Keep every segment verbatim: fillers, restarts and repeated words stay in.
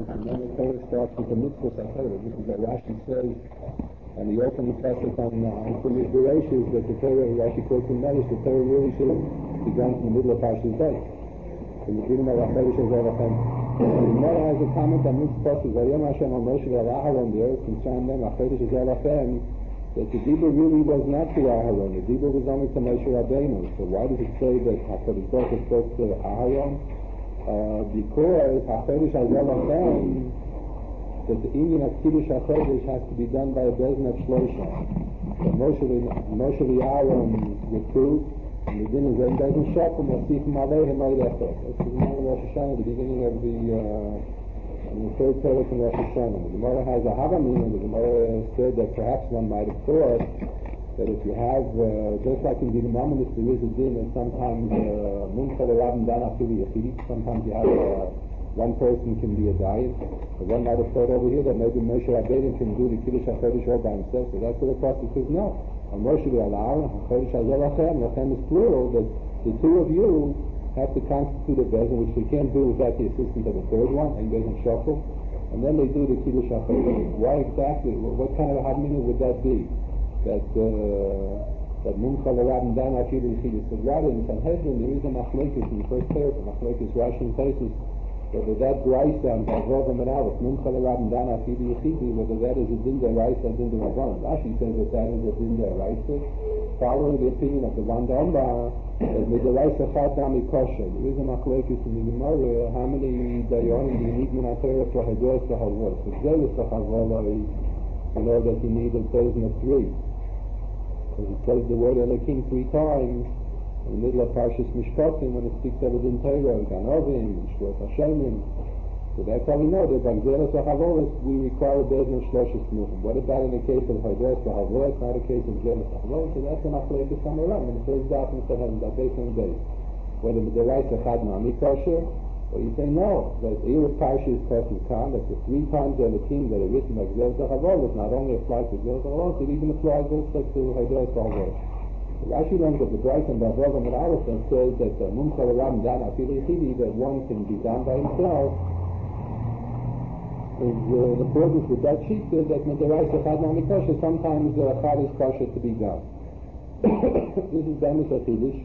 and then the Torah starts with the mitzvah Torah. This is what Rashi says, and the opening passage on uh, the Bereshit that the Torah, Rashi quotes in Medrash, the Torah really should have begun from the middle of Parshas Day. In the beginning of Achodesh Hazarachem. The Gemara has a comment on this passage, Vayom Hashem al Moshe v'Aharon, the earth concerned them, Achodesh Hazarachem, that the Dibur really was not to Aharon, the Dibur was only to Moshe Rabbeinu. So why does it say that HaKadosh Baruch Hu spoke to Aharon? Uh, because HaKadosh Hazarachem, that the union of Kiddush HaKodesh has to be done by a Bezin of Shlosha. So Moshe Moshe v'Aharon were two, and the din is that Bezin Shakum will see from Aleichem Eilechot. That's the Gemara Rosh Hashanah, the beginning of the uh, in the third paragraph in Rosh Hashanah. The Gemara has a Havamin, and the Gemara said that perhaps one might have thought that if you have, uh, just like in the Mamonis, there is a din that sometimes Muncha L'Rabban Dan Afili Yachidi, sometimes you have uh, one person can be a diet. But one might have thought over here that maybe Moshe Rabbeinu can do the Kiddush HaKodesh all by himself. So that's what the pasuk says. No. On Moshe v'Aharon, HaKodesh Hazarachem, Lachem is plural, that the two of you have to constitute a bezin, which they can't do without the assistance of a third one, and bezin shuffle, and then they do the Kiddush HaKodesh. Why exactly? What kind of a hadmina would that be? That uh, that Muncha L'Rabban Dan Afili Yachidi. So rather in Sanhedrin there is a machlekes in the first paragraph, machlekes Rashi and Taisus, whether that Raisa and Vavrovim and Aleph, Muncha L'Rabban Dan Afili Yachidi, whether that is a din d'Oraisa or din d'Rabbanan. Rashi says that that is a din d'Oraisa, following the opinion of the Ran Damba, that with the Raisa Chad Nami Kosher. There is a machlekes in the Gemara, how many dayonim do you need min ha-Torah for Hados v'Havos? For Zelis v'Havoloi, you know that you need a dozen of three. Because it says the word Elokim three times in the middle of Parshas Mishpatim when it speaks of it in Torah, Ganovim, Shvot Hashemim. So that's how we know that by Zelos HaChavolos we require a Bezin of Shloshes Tnuchim. What about in the case of Hados HaChavos, not a case of Zelos HaChavolos? So that's an Achlekes Samaram in the first document that has that base on base. Whether the Raisa Chad Nami Kosher, or you say no, that Erev Parshas Pasuk Khan, that the three times Elokim that are written like Zelos HaChavolos not only applies to Zelos HaChavolos, it even applies also to Hados HaChavolos. Rashi learns that the Bright and Vavrovim and Aleph says that the Muncha L'Rabban Dan Afili Yachidi, that one can be done by himself, is uh, the accordance with that sheet says that Medaraisa Chad Nami Kosher, sometimes uh, Chad is kosher to be done. This is Bemis HaChidush,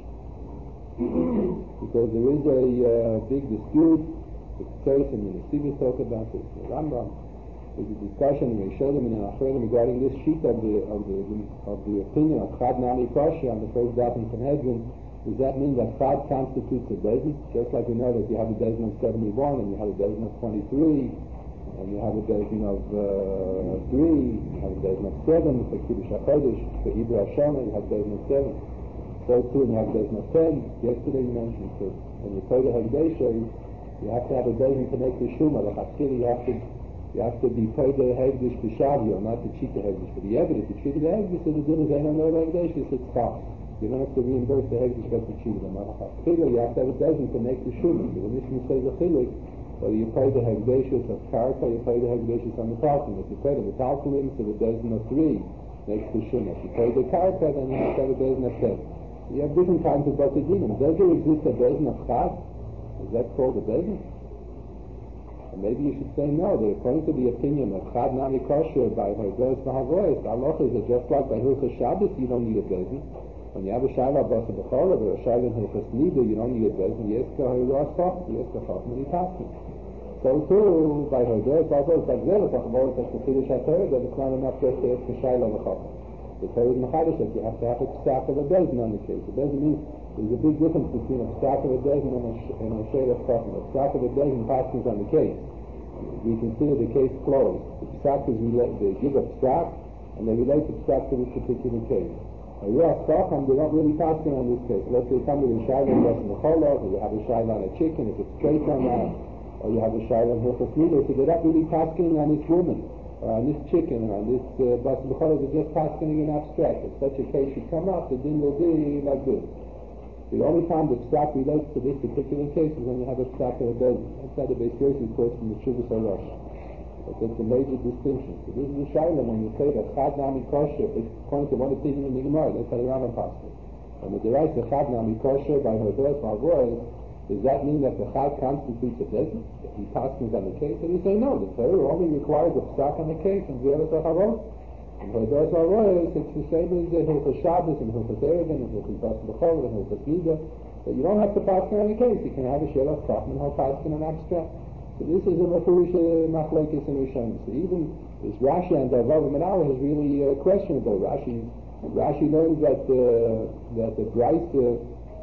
because there is a uh, big dispute, the case and the Nesivis talk about this, the Rambam. There's a discussion in Rishonim and in Achronim regarding this sheet of the of the of the opinion of Chad Nami Kosher on the first daf in Sanhedrin. Does that mean that Chad constitutes a bezin? Just like we know that you have a bezin of seventy-one and you have a bezin of twenty-three, and you have a bezin of uh, three, you have a bezin of seven for Kiddush HaKodesh, for Ibra Hashanah, you have a bezin of seven. So too, you have a bezin of ten. Yesterday you mentioned that when you pay the Hagdesha, you have to have a bezin to make the Shuma. The Chaskili, you have to You have to be paid the Hegdish to Shavio, not to cheat the Hegdish. But the evidence, if you cheat the Hegdish, so the din is ain't no Hegdish, it's fine. You don't have to reimburse the Hegdish, but to cheat them. You have to have a dozen to make the Shumah. The Mishnah says a chilik, whether you pay the Hegdishus of Karka, you pay the Hegdishus on the Talcum. If you pay the Talcum, so the dozen of three makes the Shumah. If you pay the Karka, then you have to have a dozen of ten. You have different kinds of Batidinim. Does there exist a dozen of Chad? Is that called a dozen? And maybe you should say no, that according to the opinion of Chad Nami Kosher by Hados v'Havos, the halacha is that just like by Hilchos Shabbos you don't need a bezin. When you have a Shaila Basa B'Cholav or a Shaila in Hilchos Nida, you don't need a bezin. Yes, K'Hayros Chacham, yes, K'Chacham and Yitaskim. So too, by Hados v'Havos, by Zelos HaChavos, that's the Kiddush HaTorah, that it's not enough just to ask the Shaila B'Chacham. The Torah is Mechadish that you have to have a psak of a bezin on the case. A bezin means there's a big difference between a psak of a bezin and a, and a Shaila B'Chacham. A psak of a bezin passes on the case. We consider the case closed. The psak is relate, they give a psak, and they relate the psak to this particular case. A Ruach Chacham, they don't really pass on this case. Let's say somebody in Shaila in the Cholov, or you have a Shaila on a chicken, if it's straight on that, or you have a Shaila in Hilchos Nida, so they're not really passing on this woman, or on this chicken, or on this Basa B'Cholav, they're just passing in abstract. If such a case should come up, the din will be like this. The only time the psak relates to this particular case is when you have a psak of a bezin. That's how the Beis Yosef quotes from the Shuvas HaRosh. But that's a major distinction. So this is the Shaila when you say that Chad Nami Kosher is according to one opinion in the Gemara. That's how the Rambam passes. And the Deraisa Chad Nami Kosher by Hados v'Havos, Does that mean that the Chai constitutes a business? If he passes on the case, and you say no, the Torah only requires a stock on the case and the other Harot. And Harot Harot, it's the same as in Hilchos Shabbos and Hilchos Erevin and Hilchos Bas B'chol and Hilchos Nida. But you don't have to pass on the case. You can have a Shelach Chacham and he'll pass on an abstract. So this is a Mefurish Machlokes and Rishonim. So even this Rashi and Davav Menala is really uh, questionable. Rashi Rashi learns that uh, that the Bryce uh,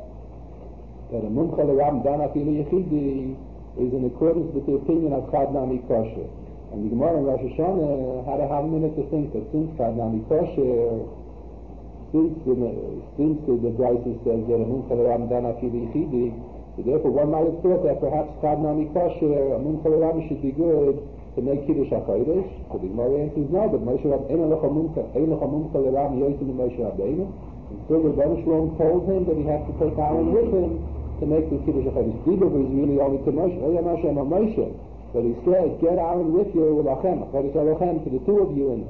that a Mumcha L'Rabban Dan Afilu Yechidi is in accordance with the opinion of Chad Nami Kosher. And the Gemara in Rosh Hashanah had a half minute to think that since Chad Nami Kosher, since the, since the, the Bryce says that a Mumcha L'Rabban Dan Afilu Yechidi, so therefore one might have thought that perhaps Chad Nami Kosher, a Mumcha L'Rabban should be good to make Kiddush HaChodesh. So the Gemara answers no, but Moshe Rabbeinu, Ein Lecha Mumcha L'Rabban Yosim Moshe Rabbeinu. And so the Rebbe Shalom told him that he has to take Aaron with him to make the Kiddush HaChodesh. Didav is really only to Moshe. Oya Moshe Ama Moshe. But he said, get Aaron with you, Lachem, Chodesh HaLachem, to the two of you, and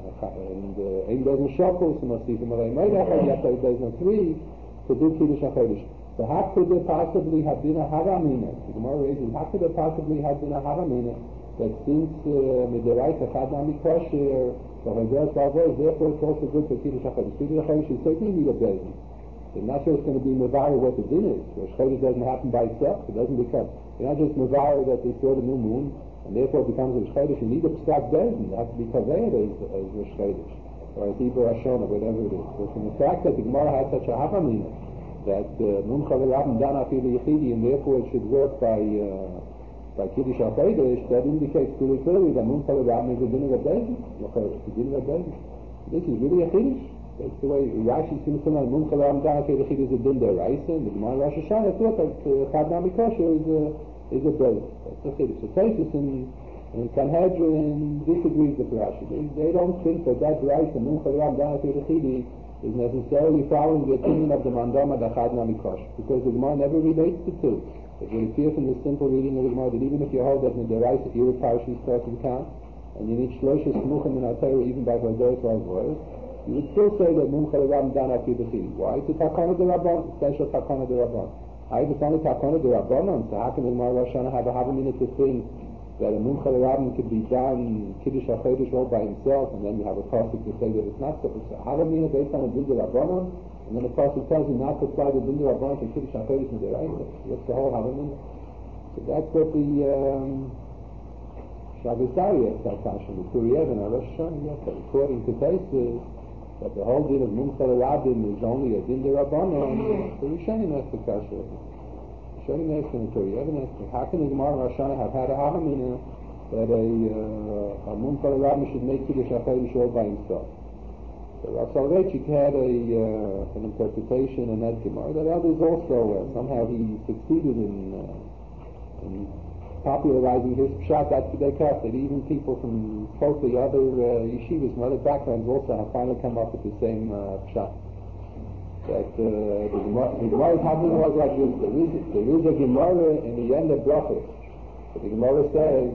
Ein Dozen Shokos, and Mosifim Alei Moedech, and Yaakov Dozen three, to do Kiddush HaChodesh. So how could there possibly have been a Havamina? The Gemara raises, how could there possibly have been a Havamina that since Midiraita Chad Nami Kosher, so Hagos Vavos, therefore it's also good for Kiddush HaChodesh. Kiddush HaChodesh is certainly need a bezin. They're not sure it's going to be Mevar what the din is. Rosh Chodesh doesn't happen by itself. It doesn't become, it's not just Mevar that they saw the new moon, and therefore it becomes Rosh Chodesh. You need a Psak Bezin. It has to be Kaveh as, as Rosh Chodesh, or as Ibor Hashon, or whatever it is. So from the fact that the Gemara has such a Havamina, that Mumcha L'Rabban Dan Afilu Yechidi, and therefore it should work by uh, by Kiddush HaChodesh, that indicates pretty clearly that Mumcha L'Rabban is a din of a Bezin. It's a din of a Bezin. This is really a Kiddush. That's the way Rashi seems to know. Mumcha L'Rabban Dan Afilu Yechidi is a din deraisa, and the Gemara Rosh Hashanah thought that Chad Nami Kosher is a is a Bezin. That's a Kiddush. So Tosfos in in Sanhedrin disagrees with Rashi. They, they don't think that that deraisa Mumcha L'Rabban Dan Afilu Yechidi is necessarily following the opinion of the Mandama da Chad Nami Kosher, because the Gemara never relates the two. It would appear from the simple reading of the Gemara that even if you hold that in the Deraisa Erev Parashas starts to count, and you need Shloshes Smuchim in our Torah even by Vodos or Vodos, you would still say that Mumcha L'Rabban Dan Afilu Yechidi. Why? It's a Takana de Rabban, special Takana de Rabban. I it's only Takana de Rabbanon, so how can the Gemara Rosh Hashanah have a Havamina to think that a Mumcha L'Rabban could be done Kiddush HaChodesh all by himself, and then you have a pasuk to say that it's not so. It's a Havamina based on a din de Rabbanon, and then the pasuk tells you not to apply the din de Rabbanon to Kiddush HaChodesh and Deraisa. What's the whole Havamina? So that's what the um, Shabbos Ariel says, the Turiev and Rosh Hashanah, yes, that according to Tosfos, that the whole din of Mumcha L'Rabban is only a din de Rabbanon, the Rishonim has to kasher. How can the Gemara Rosh Hashanah have had a Havamina that a, uh, a Mumcha L'Rabban should make Kiddush HaChodesh all by himself? So Rav Soloveitchik had a, uh, an interpretation in that Gemara that others also, uh, somehow he succeeded in, uh, in popularizing his pshat. That's what they cast it. Even people from totally other uh, yeshivas from other backgrounds also have finally come up with the same uh, pshat. That uh, the Gemara's Havamina was like this. There is, there is a Gemara in the end of Brachos. The Gemara says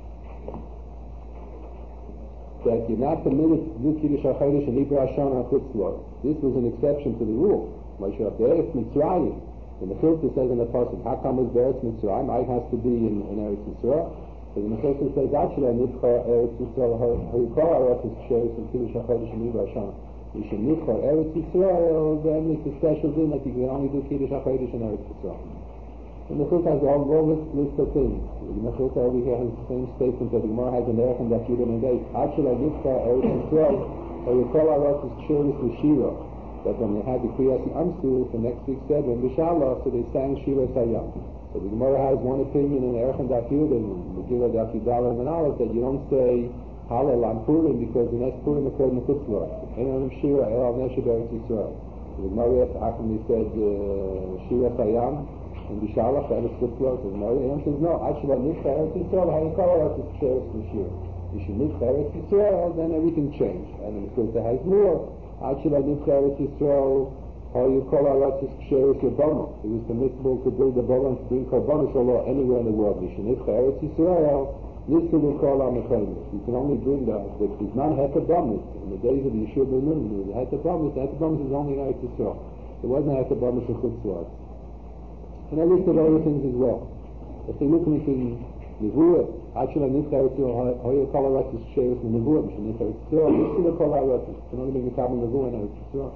that you're not permitted to do Kiddush HaChodesh and Ibor Hashon HaChutz La'aretz. This was an exception to the rule. Moshe Rabbeinu Mitzrayim. And the Chilta says in the pasuk, how come it's Beretz Mitzrayim? I has to be in, in Eretz Yisrael. So the Chilta says, actually, I need for Eretz Yisrael. Harikol HaRotzes Ksheris and Kiddush HaChodesh and Ibor Hashon. You should need for Eretz Yisrael, then it's a special din that you can only do Kiddush HaChodesh in Eretz Yisrael. And the Chilta has a whole list, list of things. The Chilta over here has the same statement that the Gemara has in Erech and that Yudim and Dave. Actually, I need for Eretz Yisrael, Harikol HaRotzes Ksheris and Shira. That when they had the Kriyas Amsu, the next week said, when Bishallah, so they sang Shira Sayam. So the Gemara has one opinion in Erech and Daf Yudim, the Megillah Daf Yudaleh and Aleph, that you don't say Hallel on Purim because the next Purim occurred in the Chutz La'aretz. Ein Olam Shira El Nesheh Beretz Yisrael. The Gemara asked how come they said Shira Sayam and Bishallah and it's Chutz La'aretz. The Gemara says no. Actually, Nishcha Eretz Yisrael, how you call it is Ksheris L'Shira. You should Nishcha Eretz Yisrael, then everything changed. And the Chilta has more. Actually, Nishcha Eretz Yisrael, how you call it is Ksheris L'Bama. It was permissible to build a Bama to bring Karbanos Allah anywhere in the world. You should Nishcha Eretz Yisrael. This will call our Mechanis. You can only bring that, but it's not Hetabamis. In the days of the Yeshua ben Nun, there was a Hetabamis. The Hetabamis is only in Eretz Yisrael. There wasn't a Hetabamis in Chutz La'aretz. and a list of other things as well. If they look into Nevuah, actually Nifter Yitzhak, Hoya Kol HaRatzis shares with Nevuah, Mishon Nifter Yitzhak, Nifter Kol HaRatzis, can only be Mekabel Nevuah and Yitzhak.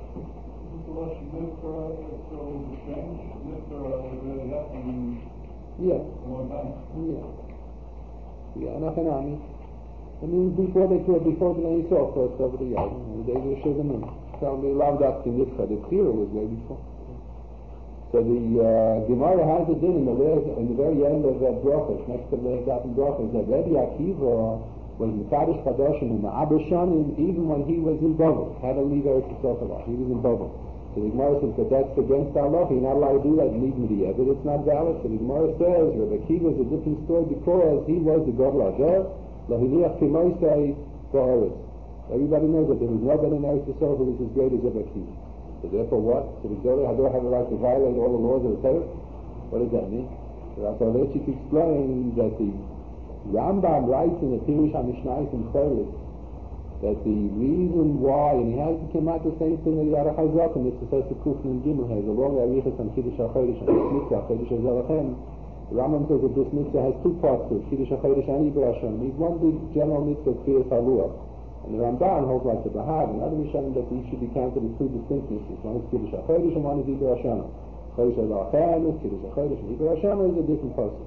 Yeah. Yeah. Yeah, nothing on me. I mean, before they could, before the Ein Sof, first over the yard, they were Shedemim. So we love that to Nifter. The clearer was way before. So the uh, Gemara has it in, in, the, in the very end of that Brachos, next to the Daven Brachos, that Rebbe Akiva was Mekadosh Kadoshim and Ma'aber Shanim, even when he was in Bavel, had to leave Eretz Yisrael. He was in Bavel. So the Gemara says that that's against Allah. You're not allowed to do that. You need Mediyah, but it's not valid. So the Gemara says Rebbe Akiva is a different story because he was the Gadol Hador, Lahiliach Kimoisei Ba'aretz. Everybody knows that there was nobody in Eretz Yisrael who was as great as Rebbe Akiva. So therefore what? So the Gadol Hador have a right to violate all the laws of the Torah? What does that mean? So Rav Soloveitchik explains that the Rambam writes in the Pirush HaMishnayos in Chodesh that the reason why, and he has come out the same thing that the Aruch HaZaken, this is the Kufn and Gimel has, along the Arichas and Kiddush HaChodesh and this mitzvah, Kiddush HaZalachem. The Rambam says that this mitzvah has two parts to it, Kiddush HaChodesh and Yibur Hashem. He's one big general mitzvah, Kriyas HaLuach. And the Ramban holds like the Bahag, and other Rishonim that these should be counted as two distinct mitzvahs. One is Kiddush HaChodesh and one is Yibur Hashem. Chodesh HaZalachem is Kiddush HaChodesh and Yibur Hashem is a different person.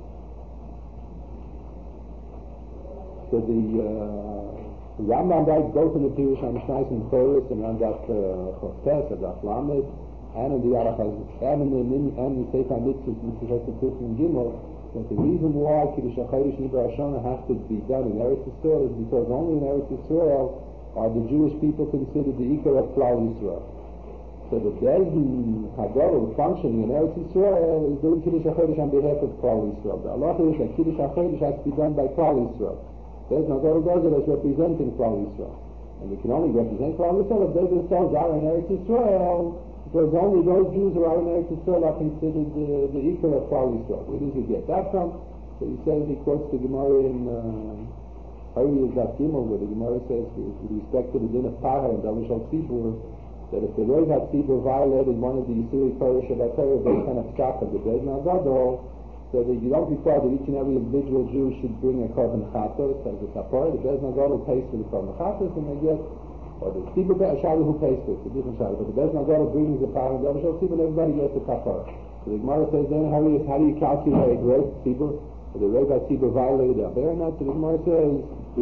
So the uh, Rambam writes both in the Pirush HaMishnayos and Chodesh and on that Choftes, uh, that Lamed, and in the Aruch HaZaken, and in the and the Sefer Mitzvahs, which is the Kufn and Gimel, that the reason why Kiddush HaChodesh and Yibur Hashem has to be done in Eretz Yisrael is because only in Eretz Yisrael are the Jewish people considered the Ikar of Klal Yisrael. So the Bezdin Haggadah functioning in Eretz Yisrael is doing Kiddush HaChodesh on behalf of Klal Yisrael. The halacha is that Kiddush HaChodesh has to be done by Klal Yisrael. Bezdin Haggadah does it as representing Klal Yisrael. And we can only represent Klal Yisrael if they themselves are in Eretz Yisrael, because only those Jews who are in Eretz Yisrael are considered the, the Ikar of Klal Yisrael. Where does he get that from? So he says, he quotes the Gemara in Hari Yizat Gimel, where the Gemara says, with respect to the din of Tahar and Dalashal Tzibur, that if the Rev HaTzibur violated one of the Yisuri Torah Shabbat Torah, they kind of shock of the Bezdin Haggadah, so that you don't require that each and every individual Jew should bring a korban chatos as a kapara. The Bezdin Haggadah pays for the korban chatos, and they get, or the Tzibur Shari who pays for it, the different Shari, but the Bezdin Haggadah brings the power and Dalashal Tzibur, and everybody gets the kapara. So the Gemara says then, how do you, how do you calculate a great Tzibur? The Rev HaTzibur violated the Aver, and that's what the Gemara says.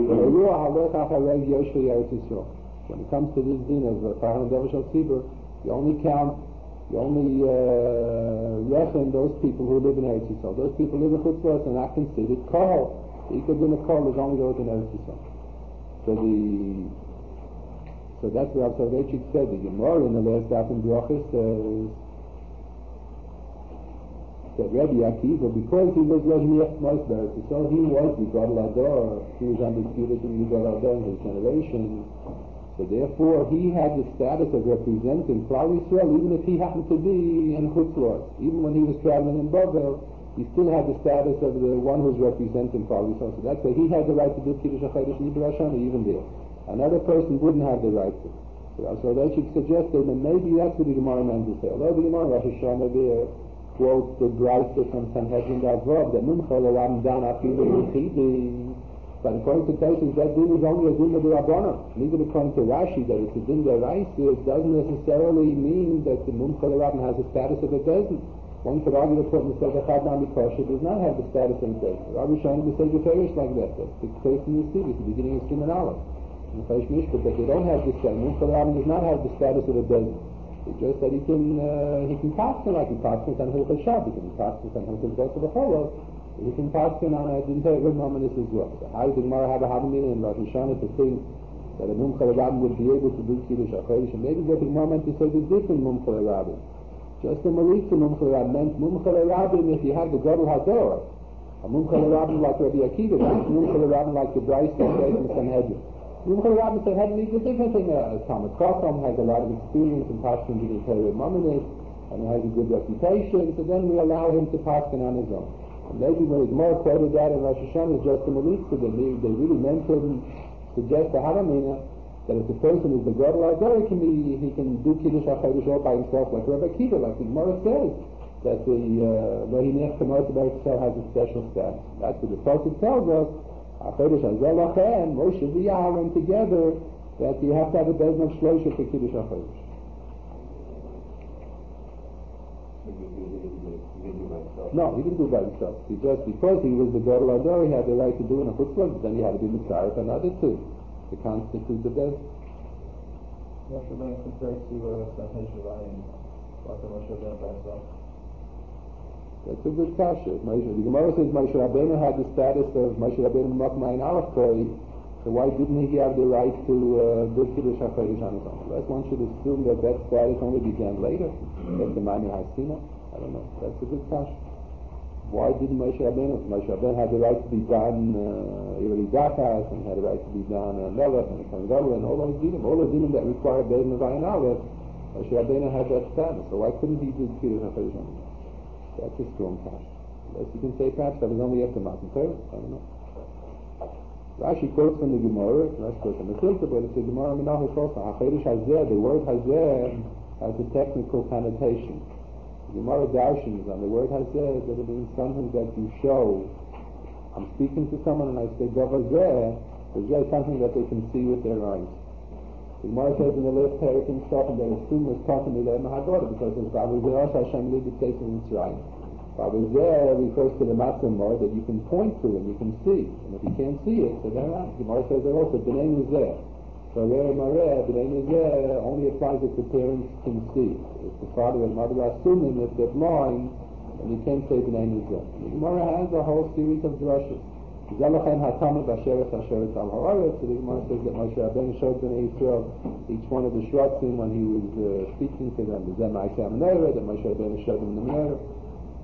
When it comes to this din of Pahar and Dalashal Tzibur, you only count, you only uh, reckon those people who live in Eretz Yisrael. Those people who live in Chutz La'aretz are not considered Kol. The Ikar din of Kol is only those in Eretz Yisrael. So the so that's what Rav Soloveitchik said. The Gemara in the last daf in Brachos says that Rebbe Akiva, because he was Lashmiach Mos Beretz Yisrael, he was the Gadol Hador. He was undisputed to be the Gadol Hador in his generation. So therefore, he had the status of representing Klal Yisrael, even if he happened to be in Chutz La'aretz. Even when he was traveling in Bavel, he still had the status of the one who's representing Klal Yisrael. So that's why he had the right to do Kiddush HaChodesh and Yibur Hashem even there. Another person wouldn't have the right to. So they should suggest that maybe that's what the Gemara meant to say. Although the Gemara Rosh Hashanah there quotes the Brayta from Sanhedrin Davav that Mumcha L'Ram Dan Afilu Yichidi. But according to Tosfos, that din is only a din of the Rabbanan. And even according to Rashi, that it's a din d'oraisa, it doesn't necessarily mean that the Mumcha L'Rabban has the status of a Bezdin. One could argue that the Seder Chad Nami Kosher does not have the status of a Bezdin. Rabbi Shani would say the Ferish like that. That's the case in the Yesivos, the beginning of Siman Aleph. In Chaysh Mishpat, that they don't have the status. Mumcha L'Rabban does not have the status of a Bezdin. It's just that he can uh, he can pass him like he passes on Hilchos Shabbat, he can pass on Hilchos Bosel B'Cholov. You can pass on a didn't moment as well. So how does the Gemara have a Havamina in Rosh Hashanah to think that a Mumcha L'Rabban would be able to do Kiddush HaChodesh? And maybe what the Gemara meant to say is different Mumcha L'Rabban. Just a Maritza Mumcha L'Rabban meant Mumcha L'Rabban if you have the Gadol Hador. A Mumcha L'Rabban like Rabbi Akiva, that's Mumcha L'Rabban like the Bryce that says in Sanhedrin. Mumcha L'Rabban Sanhedrin is a different thing. Uh, Talmud Chacham has a lot of experience in passing the Torah Mamonis, and he has a good reputation, so then we allow him to pass on his own. Maybe when it's more quoted that in Rosh Hashanah is just a Melitza, that they, they really meant to suggest to Havamina that if the person is the Gadol Hador, he can be, he can do Kiddush HaChodesh all by himself like Rabbi Akiva, like the Gemara says. that the Lohi Nech Kamot Israel has a special status. That's what the Pasuk tells us. HaChodesh Hazeh Lachem, Moshe v'Aaron together, that you have to have a bezin of Shloisha for Kiddush HaChodesh. No, he didn't do it by himself. He just, because he was the Gadol Ador, he had the right to do it in a chutzpah, then he had to be Mitzaref for another two to constitute the bezin. Moshe Rabbeinu compared to Sanhei Shavayim, like Moshe Rabbeinu by himself. That's a good kasha. The Gemara says Moshe Rabbeinu had the status of Moshe Rabbeinu Makmayin Aleph Koi, so why didn't he have the right to uh, do Kiddush HaChodesh on his own? Unless one should assume that that status only began later, after Ma'amir Hasina. I don't know. That's a good kasha. Why didn't Moshe Rabbeinu? Moshe Rabbeinu had the right to be done Ivri Zakas, and had the right to be done Melech, and Kangalu, and all those dinim. All those dinim that require Bezin of Ayin Aleph, Moshe Rabbeinu had that status. So why couldn't he do Kiddush HaChodesh on his own? That's a strong kasha. Unless you can say perhaps that was only after Matan Torah. I don't know. Rashi quotes from the Gemara, Rashi quotes from the Tilta, but it's the Gemara Menachos also. HaChodesh Hazeh, the word Hazeh has a technical connotation. The Gemara Darshans on the word Hazeh, that it means something that you show. I'm speaking to someone and I say, Gav Hazeh, Hazeh is something that they can see with their eyes. The Gemara says in the last parak and stuff, and they assume it's talking to them Haggadah, because it's Gav Hazeh, Hashem Lid, it takes in Mitzrayim. Gav Hazeh refers to the Matzah that you can point to and you can see. And if you can't see it, so then the Gemara says there also, B'nai Mizeh. So Reh Mareh, B'nai Mizeh only applies if the parents can see. If the father and mother are assuming if they're blind, and you can't say B'nai Mizeh. The Gemara has a whole series of drushes. Zelachem HaTamid Asheret Asheret Al Ha'aretz. So the Gemara says that Moshe Rabbeinu showed B'nai Yisrael each one of the shrotzim when he was uh, speaking to them. The Zeh Ma'aseh HaMenorah, that Moshe Rabbeinu showed them the Menorah.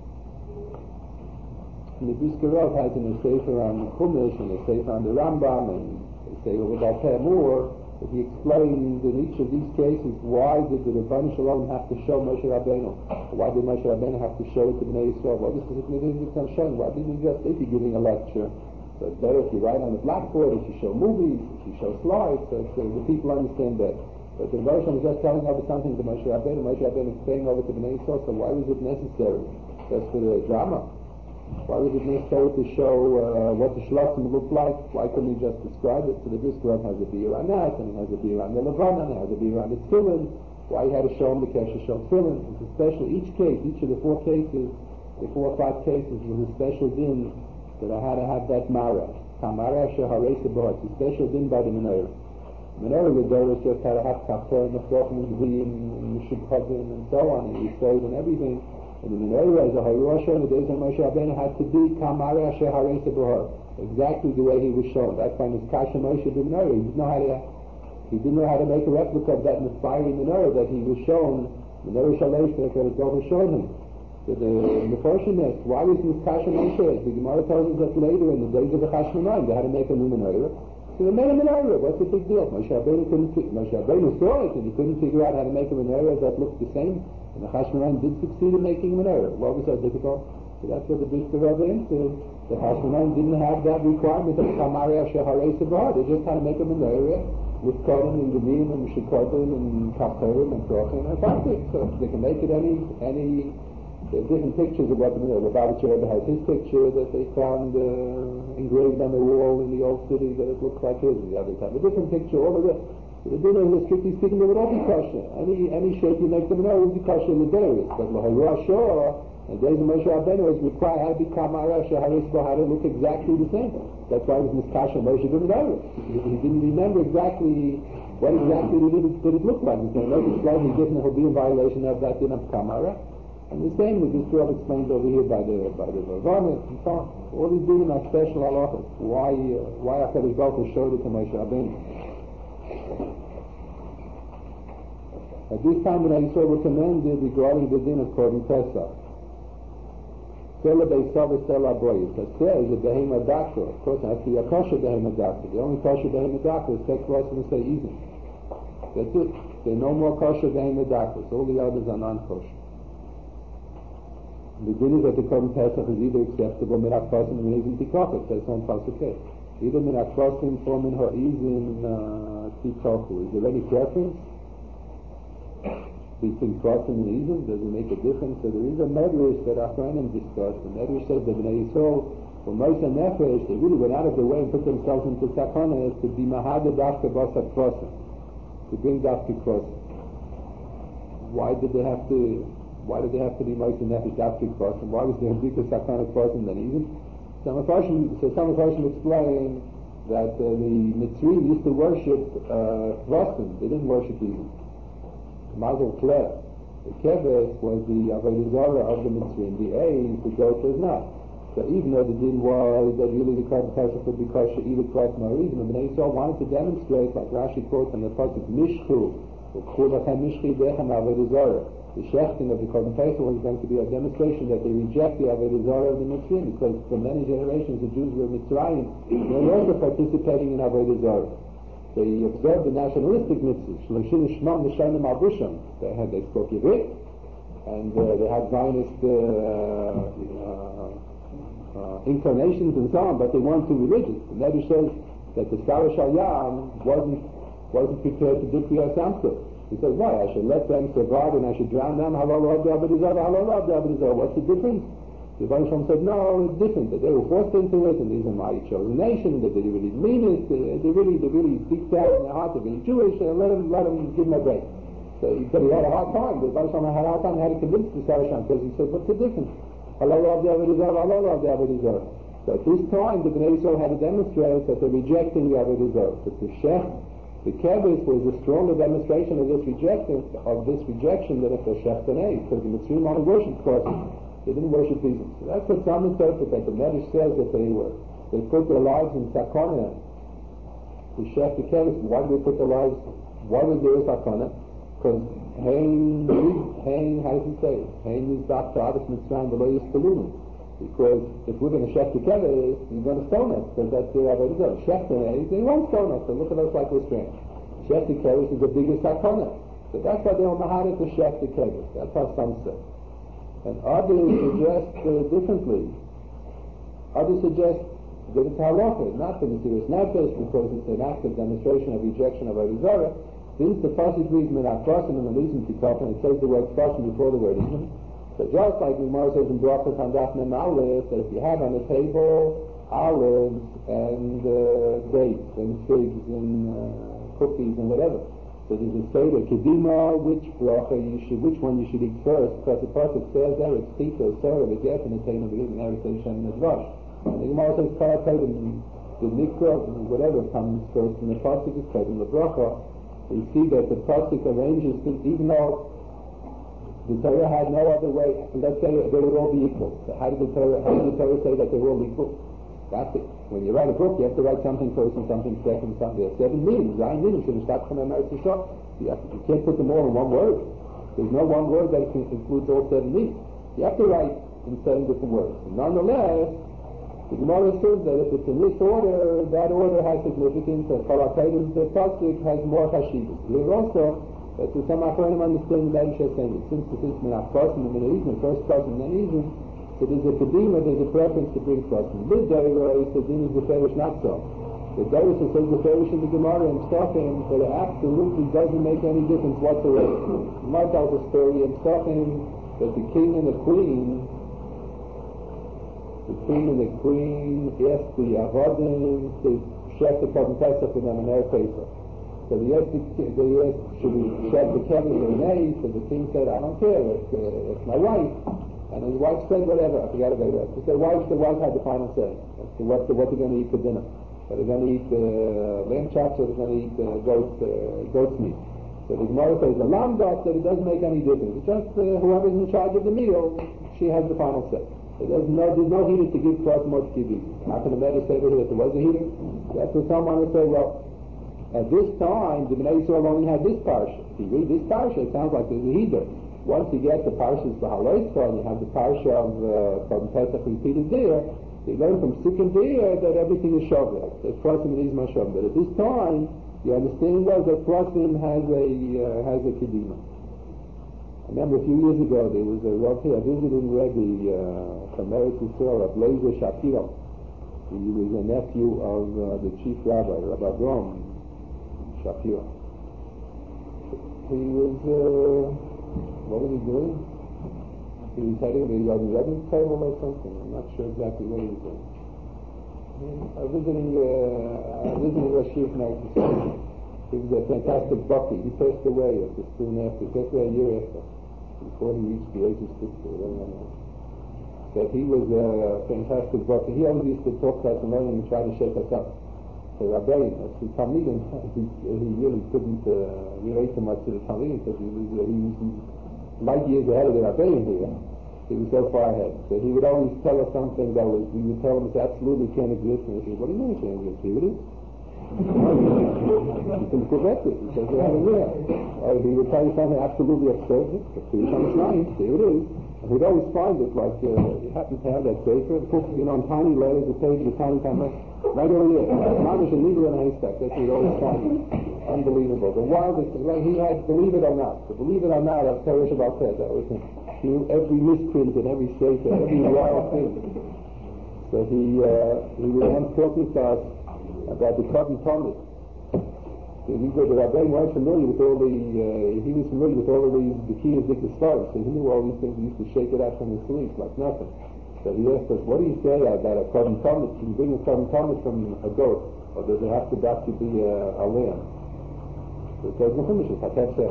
And the Biskarov has in a sefer on Chumash and a sefer on the Rambam and a sefer about Pemur, that he explained in each of these cases why did the Rebbeinu Shalom have to show Moshe Rabbeinu? Why did Moshe Rabbeinu have to show it to Bnei Yisrael? What is the significance of showing? Why didn't he just, if you're giving a lecture, so it's better if you write on the blackboard, if you show movies, if you show slides, so, so the people understand that. But the Rebbeinu was just telling over something to Moshe Rabbeinu, Moshe Rabbeinu explaining over to Bnei Yisrael, so why was it necessary? Just for the drama? Why was it necessary to show uh, what the shloshim looked like? Why couldn't he just describe it? So the Biskarov has a beer on that, and he has a beer on the Levanon, and he has a beer on the Tefillin. Why he had to show him the Kesher Shel Tefillin? It's a special, each case, each of the four cases, the four or five cases was a special din that I had to have that Mara. Kamara Sheharei Sebah. It's a special din by the Menorah. Menorah, the Doris just had to have Kapor and the Chofim and the Shubhavim and so on, and Yisod and everything. And the Menorah, as a Haruasha, and the days of Moshe Rabbeinu had to be Kamara Sheharei Sebah, exactly the way he was shown. That's why Miz Kasha Moshe the Menorah. He didn't know how to. He didn't know how to make a replica of that inspiring Menorah that he was shown. Menorah Shalosh that the Torah showed him. So the Meforshimit, why was Miz Kasha Moshe? The Gemara tells us that later in the days of the Chashmonaim they had to make a new Menorah. So they made a Menorah. What's the big deal? Moshe Rabbeinu couldn't. Moshe Rabbeinu saw it and he couldn't figure out how to make a Menorah that looked the same. And the Chashmonaim did succeed in making a Menorah. What was so difficult? So that's what the Biskarov answered. The Chashmonaim didn't have that requirement of Kamari Sheharei Sebah. They just had to make a Menorah with Kodim and Gevim and Shikodim and Kaptorim and Trochim and Fasik. So they can make it any, any, there are different pictures of what the Menorah. The Babachir Rebbe has his picture that they found uh, engraved on the wall in the old city that it looks like his, and the other time. A different picture, all of it. The dinner is strictly speaking, they would all be kosher. Any any shape you make them know would be kosher in the dairies. But L'Hayruah and days of Moshe Rabbeinu is required how to be Kamara Sheharei Sebah, how to look exactly the same. That's why it was Miskasha Moshe didn't know it. He didn't remember exactly what exactly did it, did it look like. He said, no, it's slightly different, he'll be in violation of that din of Kamara. And the same with this twelve explained over here by the by the Ravanis and so on. All these dinim are special halachas. Why uh, why HaKadosh Baruch Hu showed it to Moshe Rabbeinu? At this time when I saw recommended regarding the din of Korban Pesach, Sela Beisava Sela Boyis, that says a Behema Dakra. Of course, it has to be a kosher Behema Dakra. The only kosher Behema Dakra is Tek Rosh and say Eden. That's it. There are no more kosher Behema Dakras. All the others are non-kosher. The din is that the Korban Pesach is either acceptable Mirak Pasim and Izin Tikachah. That's on Pasukeh. Either Mirak Pasim or Min Ha'izin Tikachah. Is there any preference? between crossing and Yisrael? Does it make a difference? So there is a medrash that Achronim discussed. The medrash says that Bnei Yisrael, for Moshe Nefesh, they really went out of their way and put themselves into sakana to be mahada dafka basa crossing, to bring dafka crossing. Why did they have to? Why did they have to be Moshe Nefesh dafka crossing? Why was there a bigger sakana crossing than Yisrael? Some of so some of us explain that uh, the Mitzrayim used to worship uh, crossing. They didn't worship Yisrael. Mazel Kleh. The Keves was the Avodah Zarah of the Mitzrayim. The A, the goat was not. So even though the din was that really the carbon pesach would be kosher either cross nor even, the Bnei Yisrael wanted to demonstrate, like Rashi quotes in the pasuk Mishchu, the shechting of the carbon pesach was going to be a demonstration that they reject the Avodah Zarah of the Mitzrayim, because for many generations the Jews were Mitzrayim, they were also participating in Avodah Zarah. They observed the nationalistic mitzvahs. They had they spoke Yiddish, and uh, they had Zionist uh, uh, uh, inclinations and so on, but they weren't too religious. The Medrash says that the Sarash Al-Yam wasn't wasn't prepared to do Kriyas Samsuk. He says, why? I should let them survive and I should drown them. What's the difference? The Baruch Shalom said, no, it's different, that they were forced into it, and these are my chosen nation, that they really mean it, they really, they really deep down in their heart, they're really Jewish, uh, let them, let them give them a break. So, but he had a hard time, the Baruch Shalom had a hard time, how to convince the Sarasham, because he said, what's the difference? Allah love the Avodah Zarah, Allah love the Avodah Zarah. So at this time, the Bnei Yisrael had to demonstrate that they're rejecting the Avodah Zarah. But the Shech, the Kevis was a stronger demonstration of this rejection, of this rejection than if the Shech Tanei, because the Mitzrayim only worship crosses. They didn't worship Jesus. So that's what some interpret, that the Medrash says that they were. They put their lives in sakana. The Shech, the Kevis, why did they put their lives, why was there a sakana? Because Hein, Hein, how does he say it? Hein is back to Abbas Mitzrayim, the latest Kalunu. Because if we're going to Shech the Kevis, you're going to stone us, because that's the Avodah Zarah. Shech the Kevis, they won't stone us, so look at us like we're strange. Shech the Kevis is the biggest sakana. So that's why they were mahaded to Shech the Kevis. That's how some say. And others suggest uh, differently. Others suggest that it's halacha, not the mysterious nefesh, because it's an active demonstration of rejection of Avodah Zarah. Since the pasuk reads "Menachrosim and Elizim Tikaf," and it says the word "chrosim" before the word "izim," so just like the Gemara says in Brachos on Daf Mem Aleph, that if you have on the table olives and uh, dates and figs and uh, cookies and whatever. So there's a Seder, Kedima, which bracha you should, which one you should eat first, because the pasuk says there, it's Tito, Sarah, the Gef, and the Taina, the Gif, and everything, Shem, and the Dvash. And the Gemara says, Kara, Taina, the Mikra, whatever comes first, and the pasuk is Taina, the bracha. You see that the pasuk arranges things, even though the Torah had no other way, let's say they would all be equal. So how did the Torah, how did the Torah say that they were all equal? That's it. When you write a book, you have to write something first and something second and something. There are seven meanings. Nine meanings. You start from America shop. You can't put them all in one word. There's no one word that includes all seven meanings. You have to write in seven different words. And nonetheless, the Gemara says that if it's in this order, that order has significance. And Kalakai, the pasuk has more chashivas. Here also, that to some Achronim understand the Medrash as saying, since this is Menachrosim and Menachrosim, first crossing and then Izim, so there's a kedima, there's a preference to bring crossing. This Daira is the din is the Ferish not so. The Daira says the Ferish in the Gemara and Stochim, that it absolutely doesn't make any difference whatsoever. The Gemara tells a story in Stochim that the king and the queen, the king and the queen asked the Avodim to shech the Korban Pesach with them in their Pesach. So they asked, the, they asked, should we shech the Kevis or nay? So the king said, I don't care, it's, uh, it's my wife. And his wife said whatever, I forgot about that. He said, wife, the wife had the final say as to what, what they're going to eat for dinner. Are they going to eat uh, lamb chops or they're going to eat uh, goat, uh, goat's meat? So the Gemara says, the lamb got that it doesn't make any difference. It's just uh, whoever's in charge of the meal, she has the final say. So there's no, there's no heater to give cross more to give you. How can the Medrash say that there was a heater? That's what someone would say, well, at this time, the Bnei Yisrael only had this parsha. If you read this parsha, it sounds like there's a heater. Once you get the parshas Bahaloitza and you have the parsha of Korban Pesach repeated there, you learn from Sikkim there that everything is Shavah. That Krosim is my Shavah. But at this time, the understanding was that Krosim has a uh, has a kedima. I remember a few years ago there was a Rav here, a visiting Rebbe uh, from Eretz Yisrael, Rav Lezer Shapiro. He was a nephew of uh, the chief rabbi, Rabbi Avram Shapiro. He was. Uh, he doing? He was heading, he was reading the table or something. I'm not sure exactly what he was doing. I was visiting, uh, I was visiting Rashid Night. He was a fantastic bucky. He passed away after soon after. He passed away a year after, before he reached the age of sixty. I don't know. That he was a fantastic bucky. He always used to talk to us and learn and try to shake us up. So Rabbein, that's the Talmidim, he, he really couldn't uh, relate so much to the Talmidim because he was, uh, he was light years ahead of the Rabbein here. He was so far ahead. So he would always tell us something that was, we would tell him it absolutely can't exist. And he said, what do you mean it can't exist? Here it is. You can correct it. He says, right there. Or he would tell you something absolutely absurd. Here it is. And he'd always find it like, uh, he happened to have that paper, put, you know, on tiny letters, the page with tiny, tiny letters. Right over there. Not as a needle in a haystack. That's what he'd always find. Unbelievable. The wildest thing. Like he had, believe it or not, the believe it or not, of Teresh about that. That was him. He knew every misprint and every sefer, every wild thing. So he, uh, he was once talking to us about the Cotton Talmud. The Rabbein was familiar with all the, uh, he was familiar with all of these, the key of the stars. So he knew all these things. He used to shake it out from his sleeve like nothing. So he asked us, what do you say about a Cotton Talmud? Can you bring a Cotton Talmud from a goat? Or does it have to actually be a, a lamb? So it says, how can you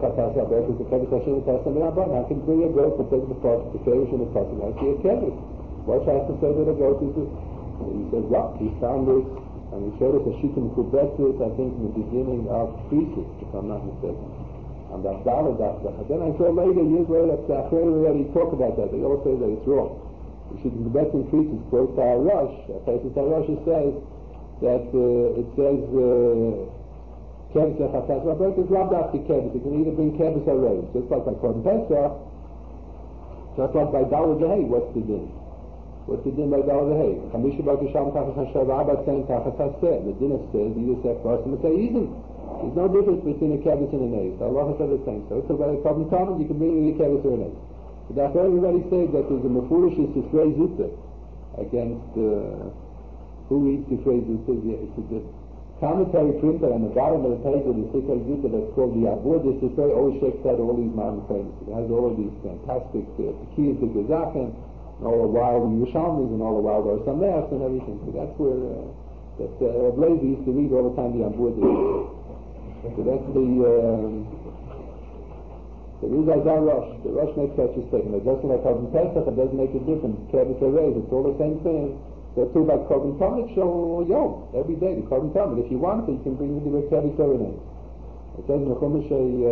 bring a goat to take the part, the Kevish and the Pasuk? I see a Kevish. Why should I have to say that a goat is it? So he says, well, he found this, and he showed us a Shittim Kubetzis, I think, in the beginning of Krisis, if I'm not mistaken. And that Dalad, then I saw later, years later, that the Achrein already talk about that. They all say that it's wrong. The Shittim Kubetzis Krisis quotes Ha'arosh. Ha'arosh Ha'arosh says that uh, it says, Kevis Echatas, well, it's Rabdach to Kevis. You can either bring Kevis or Reis. Just like by Korban Pesach, just like by Dalad Hay, what's the din? What's the din by Dalad Hay? Chamisha Bakisham Tachas Hashem Abba saying Tachas Haseh. The din says either say first and say even. There's no difference between a Kevis and a Neis. Allah said the same. So it's about a Korban Talmud, you can bring either Kevis or a Neis. But that's already said that there's a Mefurish Sifrei Zutah against uh, who reads Sifrei Zutah. It's a good commentary printer on the bottom of the page of the Sifrei Zutah that's called the Abur. This Sifrei always shakes out all these modern frames. It has all of these fantastic Tekiyas, the Gezakim, and all the wild Yerushalmis, and all the wild Or Sameach and everything. So that's where uh, that uh, Blazy used to read all the time the Abur. So that's the um, the Rizal Rush. The Rush makes such a statement. It doesn't like Korban Pesach, it doesn't make a difference. Kevis or Reis, it's all the same thing. They're two about Korban Talmud, show Yom, every day, the Korban Talmud. If you want it, you can bring the Kevis or Reis. It says in the Chumash,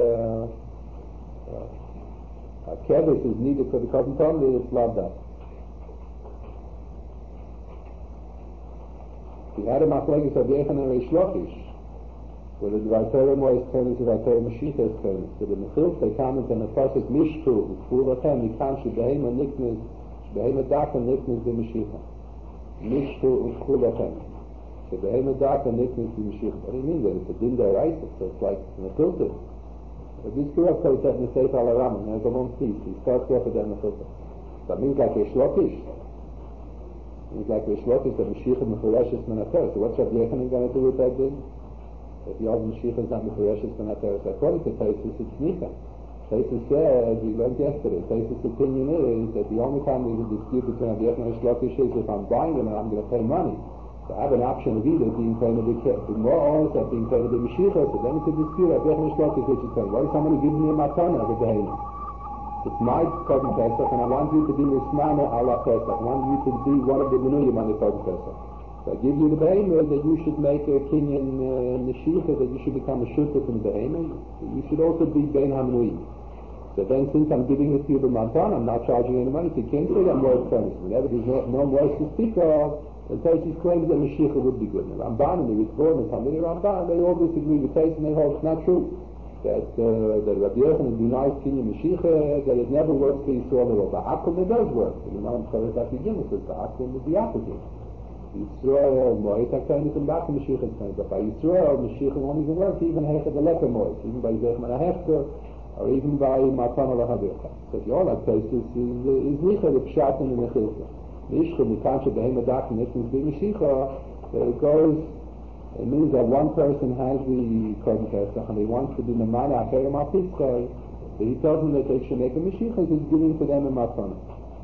a Kevis is needed for the Korban Talmud, it's Lavda. The Adam Machlekes of Yechon and Reish Lakish, where the Dvar Mois turns to Dvar Mashiach turns. So the Mechilf, they comment on the Pasuk Mishtu, Kfur Lachem, Nikam Shebehema Niknes, Shebehema Daka Niknes the Mashiach. Mishtu Kfur Lachem. Shebehema Daka Niknes the Mashiach. What do you mean that? It's a din d'oraisa, so it's like Mechilta. This Kurah quotes that in the Seif al-Aram, and has a long piece. He starts off with that Mechilta. That means like Reish Lakish. It means like Reish Lakish, that Mashiach Mechureshes Menater. So what's Rabbi Yechanan going to do with that din? If the old Mashiach is not Mechureshes Menater, according to Taisus, it's Nika. Taisus said, we learned yesterday, Taisus' opinion is that the only time there's a dispute between Rabbi Yechanan and Reish Lakish is if I'm buying it and I'm going to pay money. So I have an option of either being paid to be more honest or being paid to be Mashiach. So then it's a dispute. Rabbi Yechanan and Reish Lakish, which is saying, why is somebody giving me a matana of a Gehenna? It's my Korban Pesach, and I want you to be Mismana ala Pesach. I want you to be one of the Menuyim on the Korban Pesach. So I give you the Behemoth that you should make a Kinyan uh, Neshicha, that you should become a Shutah from the Behemoth. You should also be Ben HaMenuyim. So then, since I'm giving it to you the Matan, I'm not charging any money. So you can't say that I'm more expensive. Whenever there's no, no more to speak of, the Taisus claims that Mashiach would be good. The Ramban and the Ritva and the Talmidei Ramban, they all disagree with Taisus, and they hold it's not true. That uh, that Rabbi Yechanan denies Kinyan Mashiach, that it never works for Yisrael at all. The Akum, it does work. The Imam Chavis Akigim says the Akum is the opposite. Yisrael, Moed HaKain is about the Mashiach HaKain. But by Yisrael, Mashiach won't even work, even Hechad the Leper Moed, even by Zechman HaHechter, or even by Matan HaLahavir. So if you're like Taisus, is Nicha, the Pshat and the Nechilta. Nishcha, Mikansha, Behema Dak, and Nishcha, the Mashiach, it goes, it means that one person has the Korban Pesach, and he wants to be Nemana Acherim Al Pischai, he tells them that they should make a Mashiach, he's giving to them a Matana.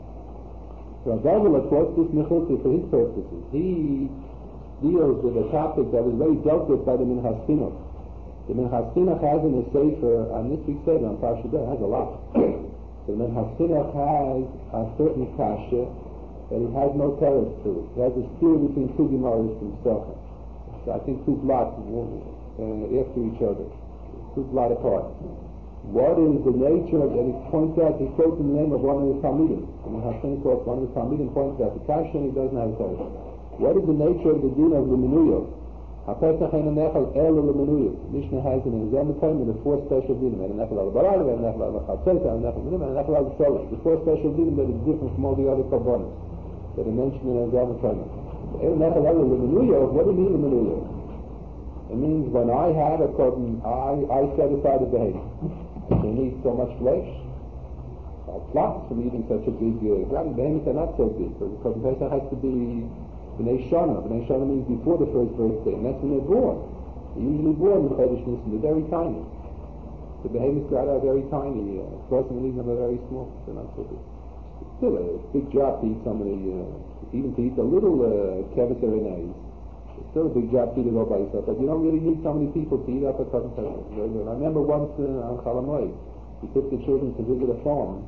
So David quotes this Mechilta for his purposes. He deals with a topic that was very dealt with by the Minchas Chinuch. The Minchas Chinuch has in his Sefer, on this week's Sefer, on Parsha Beh, has a lot. So the Minchas Chinuch has a certain Kasha that he has no terrors to it. He has a steer between two Gemaras from Sochem. So I think two blocks uh, after each other, two blot apart. What is the nature of, and he points out, he quotes in the name of one of the Talmidim. And Hashem quotes one of the Talmidim, points out the Kasha, and he doesn't have a terror. What is the nature of the din of the Menuyo? HaPesach ein nechal el lemenuyo. Mishnah has in his own time the four special dinim. Ein nechal al baral, ein nechal al chatzot, ein nechal minim, ein nechal al sholosh. The four special dinim that is different from all the other korbanos that are mentioned in his own time. Ein nechal el lemenuyo. What do you mean lemenuyo? It means when I have a korban, I I set aside a behavior. They need so much flesh. I'll flop from eating such a big. Granted, behemoths are not so big, but the korban pesach has to be B'nai Shana. B'nai Shana means before the first birthday, and that's when they're born. They're usually born in Chodeshnis, and they're very tiny. The behemoths are very tiny. Uh, crossing and eating them are very small. They're not so big. It's still a big job to eat somebody, uh, even to eat a little uh, kevis or renais. It's still a big job to eat it all by yourself, but you don't really need so many people to eat up a korban pesach. Very good. I remember once uh, on Chalamoy, we took the children to visit a farm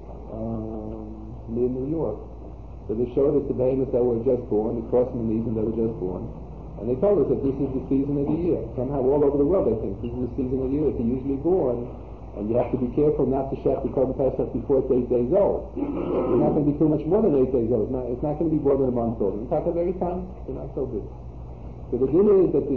um, near New York. So they showed us the behemoths that were just born, the crossing and even that were just born. And they told us that this is the season of the year. Somehow all over the world they think this is the season of the year that they're usually born. And you have to be careful not to shech the korban pesach before it's eight days old. It's not going to be too much more than eight days old. It's not, it's not going to be more than a month old. In fact, they're very tiny. They're not so big. So the deal is that the,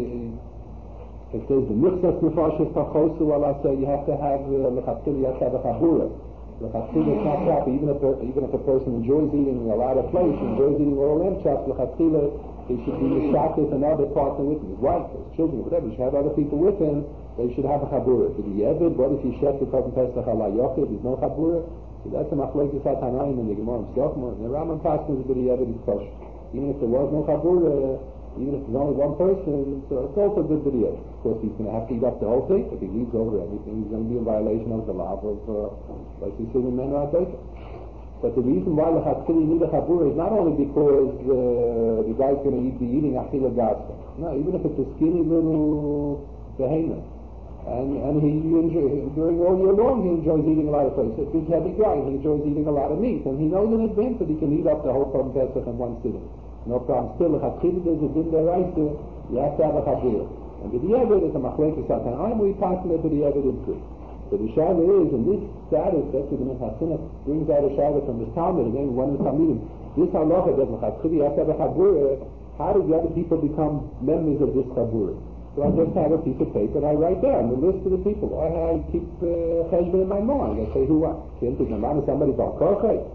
it says the mitzvahs nefashos tachosu Allah say you have to have lechatchila, you have to have a chabura. Lechatchila is not proper. Even if a, even if a person enjoys eating a lot of flesh, enjoys eating all lamb chops, lechatchila, he should be mishaket another partner with him, his wife, his children, whatever. He should have other people with him. They should have a chabura. For the Yevid, what if he shech the korban pesach ala yochid? There's no chabura. So that's a machlokes hatanaim in the Gemara of Sokma. And the Rambam passes with the Yevid is kosher. Even if there was no chabura, even if there's only one person, so it's also good video. Of course, he's going to have to eat up the whole thing. If he leaves over everything, he's going to be in violation of the law of, uh, like we say in Menor HaToyka. But the reason why the Chatzkili need a chabura is not only because uh, the guy's going to eat, be eating achila gasta. No, even if it's a skinny little behemoth, and and he enjoy, during all year long he enjoys eating a lot of food. It's a big heavy guy, he enjoys eating a lot of meat, and he knows in advance that he can eat up the whole korban pesach in one sitting. No problem. Still, a chatchila there's a din deraisa. You have to have a chabura. And the Yevid is a machlekes hatanaim. We pass it to the Yevid is good. So the shaila is in this status. That's what the Minchas Chinuch brings out a shaila from the Talmud. Again, one of the Talmidim. This halacha that chatchila you have to have a chabura. How do the other people become members of this chabura? So I just have a piece of paper and I write down the list of the people. I, I keep cheshbon uh, in my mind. I say who what. Can't be somebody bal korchay.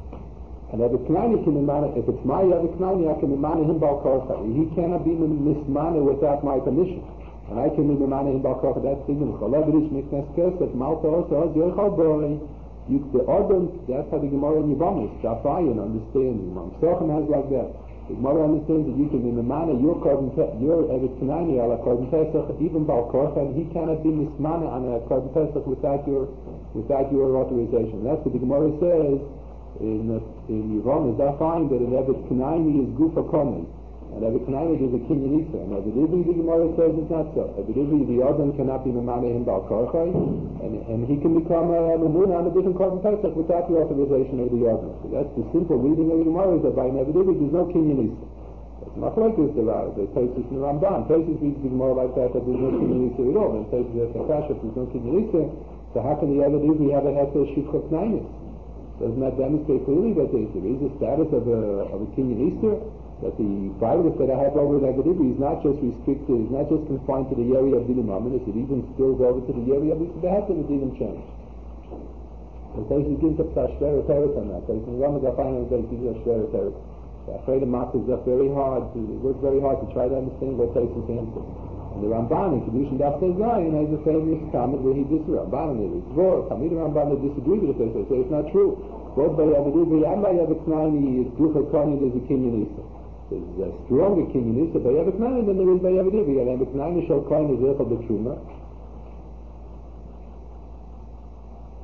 And if it's if it's my Yaviknani, I can imana him bal korcha. He cannot be mismana without my permission. And I can imana him bal korcha. That's the thing. Cholavrish miknes kesef, malta osa, yochal boy. You, the Adam, that's how the Gemara in Yevamos, Shafayan understands. Imam Sochem has like that. The Gemara understands that you can imana your korban, your Yaviknani ala korban pesach, even bal korcha, and he cannot be mismana on a korban pesach without your, without your authorization. That's what the Gemara says. In uh, in Yevamos, I find that an Evet Kanaini is Gufa Komen, and Evet Kanaini is a Kinyanisa, and Evet Ivri, the Gemara says it's not so. Evet Ivri, the Adam cannot be Mamana him Bal Korchai, and, and he can become a Mamuna on a different korban pesach without the authorization of the Adam. So that's the simple reading of the Gemara, is that by an Evet Ivri there's no Kinyanisa. It's not like this, the Taisus in the Ramban. Taisus reads the Gemara like that, that there's no Kinyanisa at all, and Taisus has a Kasha, there's no Kinyanisa, so how can the Evet Ivri have a Heter Shivchot Nainis? Doesn't that demonstrate clearly that there is a status of a, of a Kinyan Easter? That the virus that I have over in Agadibri is not just restricted, is not just confined to the area of Dinim Aminis, it even spills over to the area of the Heter, it's even changed. So Taisus gives up a Shvera Teretz on that. Taisus in Ramaz Afayin gives a Shvera Teretz. The Afraid of Makkah is very hard, it works very hard to try to understand what Taisus answers. And the Ramban in Kedushin Daf Zion has a famous comment where he disagrees. Ramban and it's wrong. Talmid Ramban that disagree with it. They say it's not true. Both by Yavidivri and by Yaviknani is Ducha Kohen is a Kinyanisa. There's a stronger Kinyanisa by Yaviknani than there is by Yavidivri. And Yaviknani shall Kohen is Echel B'Truma.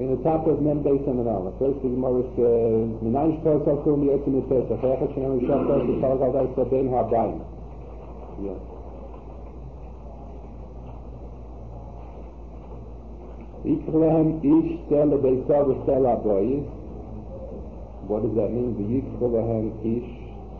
in the top of Mem Beis Amanal. First the Gemara says, Minayin Shtor Tzalchur Miyotzim Pesach, Echad Shenam Yishach Tzalchur Tzalchur Tzalchur Tzalchur Ben Ha'bayim. Yeah. Yichlehem Ish Sel Beisav Sel Aboyis. What does that mean? Yichlehem Ish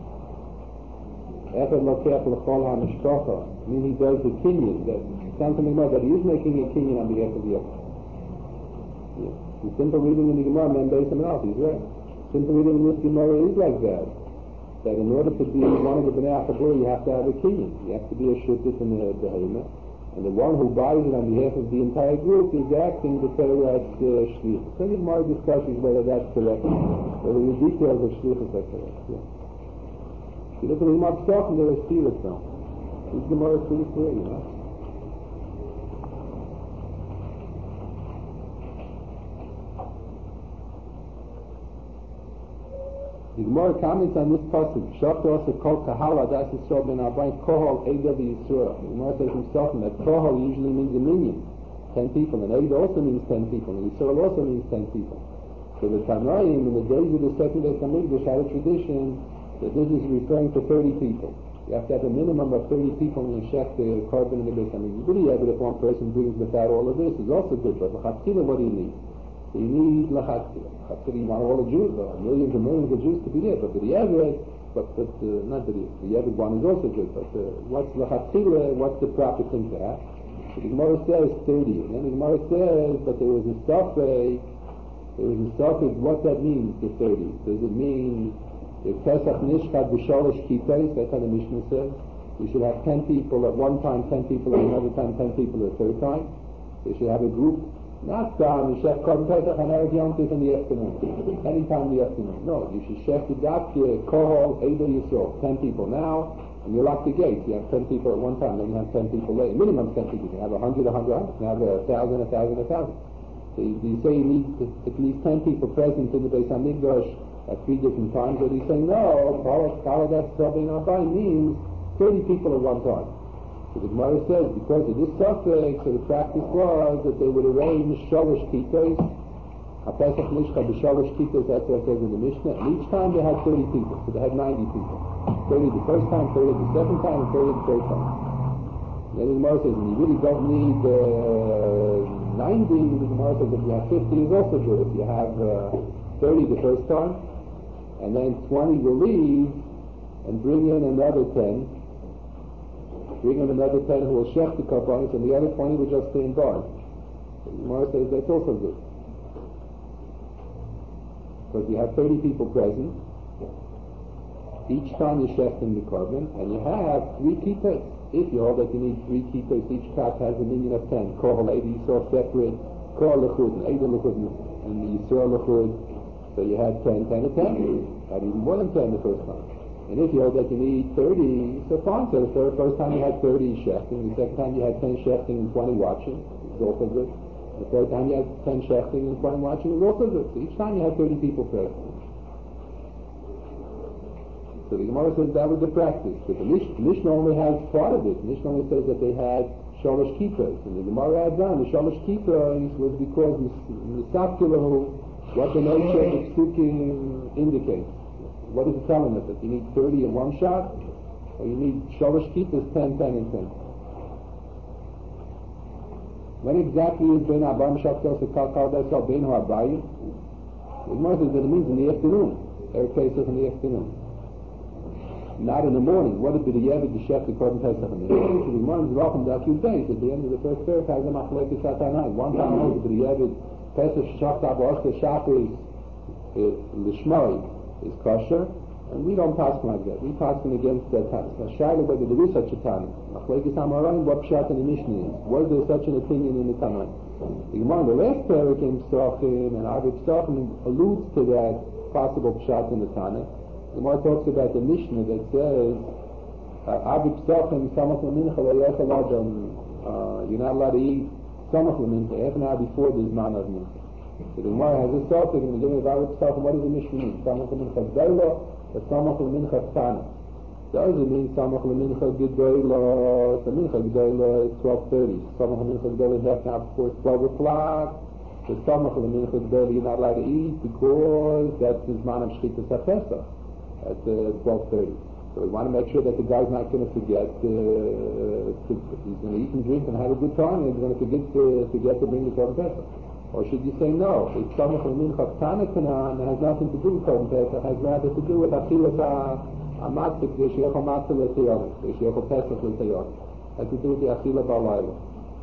Echad Lokech L'chol HaMishpacha. I mean, he does the kinyan. That sounds something more, but he is making a kinyan on behalf of the other. Yeah. The simple reading in the Gemara, Mem Beis Amanal, he's right. Simple reading in this Gemara is like that. That in order to be one of the Bnei Achabur, you have to have a kinyan. You have to be a shuttif in the Behemah. And the one who buys it on behalf of the entire group is acting the Torah as uh, shlichus. So the Gemara discusses whether that's correct, whether the details of shlichus are correct. Yeah. If you look at the Gemara Pesachim, there is Tzilas now. This Gemara is pretty clear, you know. The Gemara comments on this passage. Shachta also called Kahala Das Yisrael Ben Abayim Kohol Eida Yisrael. The Gemara says himself that Kohol usually means a minion, ten people, and Eida also means ten people, and Yisrael also means ten people. So the Tanaim in the days of the second Beis Hamikdash had a tradition that this is referring to thirty people. You have to have a minimum of thirty people when you shech the carbon in the Beis Hamikdash. But yeah, but if one person brings without all of this, it's also good. But l'chatzila, what do you need? You need l'chatzila. L'chatzila, you want all the Jews, or millions and millions of Jews to be there. But the Yevid, but, but uh, not the the Yevid one is also good. But uh, what's l'chatzila? What's the proper thing to have? So the Gemara says thirty, and then the Gemara says, but there was a suffix. There was a suffix. What that means? The thirty. Does it mean the Pesach Nishchad b'shalosh kippos? That's how the Mishnah says. You should have ten people at one time, ten people at another time, ten people at a third time. You should have a group. Not down, you should Korban Pesach and Erev Yom Tov in the afternoon. Anytime in the afternoon. No, you should chef the Gatke, Kohol, Eida Yisrael. Ten people now, and you lock the gates. You have ten people at one time, then you have ten people later. Minimum ten people. You can have a hundred, a hundred, you can have a thousand, a thousand, a thousand. So you, you say you need at least ten people present in the Beis Hamikdash at three different times, or you say no, Kohol Das Yisrael Ben means thirty people at one time. So the Gemara says, because of this suffix, so the practice was that they would arrange shalosh kitos, ha-pesach mishcha b'shalosh kitos, that's what it says in the Mishnah, and each time they had thirty people, so they had ninety people. thirty the first time, thirty the second time, and thirty the third time. And then the Gemara says, when you really don't need uh, ninety, the Gemara says, if you have fifty is also good. If you have uh, thirty the first time, and then twenty will leave, and bring in another ten, bring in another ten who will shech the karbanos, and the other twenty will just stay in bars. The Gemara says that's also good. Because you have thirty people present, each time you're shechting the carbon, and you have three kippos. If you hold that you need three kippos, each kat has a minion of ten. Kohol Eida Yisrael separate, Kohol Lechud, and Eida Lechud, and the Yisrael Lechud. So you had ten, ten, and ten. Had even more than ten the first time. And if you hold that you need thirty, so fine. So the first time you had thirty shechting, the second time you had ten shechting and twenty watching, it's also good. The third time you had ten shechting and twenty watching, it's also good. So each time you had thirty people present. So the Gemara says that was the practice. But the Mishnah, Mishnah only has part of it. The Mishnah only says that they had shalosh kippos. And the Gemara adds on, the shalosh kippos was because Misafkilahu, what the nature of the psukim indicates. What is it telling us? That you need thirty in one shot? Or you need shalosh kippos, ten, ten, and ten? When exactly is Ben Abayim Shachtos Kal Desal Ben Abayim? The Gemara says that it means in the afternoon. Erev Pesach in the afternoon. Not in the morning. What would be the Yevid, the Shech, the Korban Pesach in the morning? So the Gemara is welcome to Akut Beis. At the end of the first verse, has a Machlekes Satanai. One time knows that the Yevid Pesach Shachta B'Oshta Shachris L'Shmoi is kosher, and we don't pass like that. We pass against that time. Now, Shaila, whether there is such a time, Machlekes Amoraim, what Pshat in the Mishnah is. Was there such an opinion in the Tanai? The Gemara in the last parak in Psachim and Arvei Psachim alludes to that possible Pshat in the Tanai. The Gemara talks about the Mishnah that says, Arvei Psachim, Samach L'Mincha, L'Yechel Adam, you're not allowed to eat Samach L'Mincha, half an hour before there's man of Mincha. So the Gemara has a thought in the beginning of Arvei Psachim, what does the Mishnah mean? Samach L'Mincha G'dayla, or Samach L'Mincha Tzana. Does it mean Samach L'Mincha G'dayla? The Mincha G'dayla is twelve thirty. Samach L'Mincha G'dayla is half an hour before it's twelve o'clock. the Samach of the Mincha Gedolah you're not allowed to eat because that's the Zman of Shchitas HaPesach at uh, twelve thirty. So we want to make sure that the guy's not going to forget, uh, to, he's going to eat and drink and have a good time, and he's going to forget to, forget to bring the Korban Pesach. Or should you say no? It's Samach of the Mincha Ketana Kanan, it has nothing to do with Korban Pesach, it has rather to do with Achilas HaMatzah, the Sheich HaMatzah L'Teyavim, the Sheich HaPesach L'Teyavim. Has to do with the Achila Ba'Layla.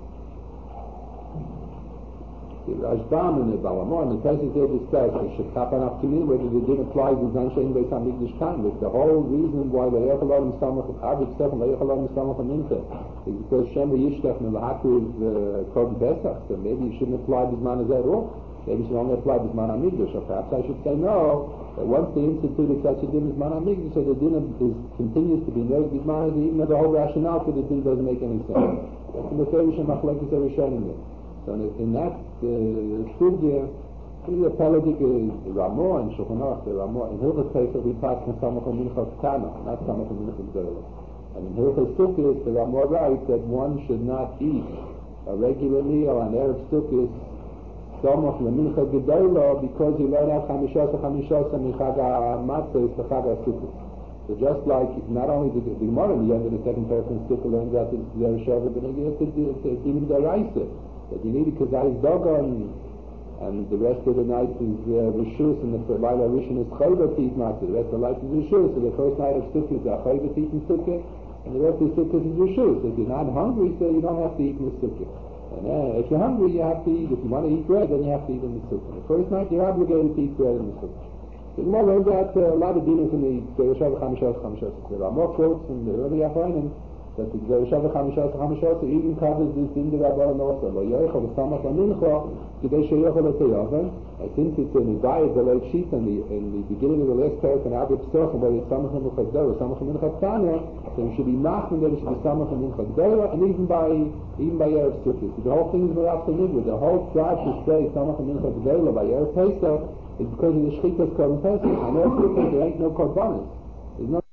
The Rashbam and the Balamor and the Pesach they discuss the Shekhapan Afkilim, whether they didn't apply the Zanshein Beis HaMikdash Kan. The whole reason why the Yechalam Samach of Avik Stefan, the Yechalam Samach of Mincha, is because Shem Yishtach and the Haku is Korban Pesach. So maybe you shouldn't apply the Zman Azeh at all. Maybe you should only apply the Zman HaMikdash. Or perhaps I should say no, that once they instituted such a din as Zman HaMikdash, so the din is, continues to be no Zman Azeh, even though the whole rationale for the din doesn't make any sense. That's the Meferish and Machlekes Rishonim there. So in that sugya, the Peladik is Ramah and Shulchan Aruch, the Ramah. In Hilchos Pesach we pass from Samach Mincha Ketana, not Samach Mincha Gedolah. And in Hilchos Sukkos, the Ramah writes that one should not eat a regular meal on Erev Sukkos Samach Mincha Gedolah because he learned out Chamishasa Chamishasa Michag HaMatzah is the Chag HaSukkos. So just like not only the Gemara in the end of the second person Sukkah learns out the Zereshava, but it's even the Raisa. That you need because I is Dogon, and the rest of the night is uh, Rishus, and the Laila Rishon is Chayva to eat Matzah. The rest of the night is Rishus, so the first night of Sukkah is Chayva to eat in Sukkah, and the rest of Sukkah is Rishus. If you're not hungry, so you don't have to eat in the Sukkah. And uh, if you're hungry, you have to eat. If you want to eat bread, then you have to eat in the Sukkah. The first night, you're obligated to eat bread in the Sukkah. So the Gemara learns out uh, a lot of dinos in the Zereshava Chamishas Chamishas. There are more quotes from the early Achronim that the Zereshava Chamishas Chamishas even covers this in the Rabbanan also. Lo Yochel Samach HaMincha Kidei Sheyochel L'Teyavim. And since it's in the diet, the late sheet in the in the beginning of the last parak in Abba Pesach, whether it's Samach HaMincha Gedolah or Samach HaMincha Ketana, so you should be machmir that it should be Samach HaMincha Gedolah, and even by even by Erev Sukkot. So the whole thing is without the nigga. The whole drive to say Samach HaMincha Gedolah by Erev Pesach is because of the Shchitas Korban Pesach. On Erev Sukkot there ain't no korbanos. There's no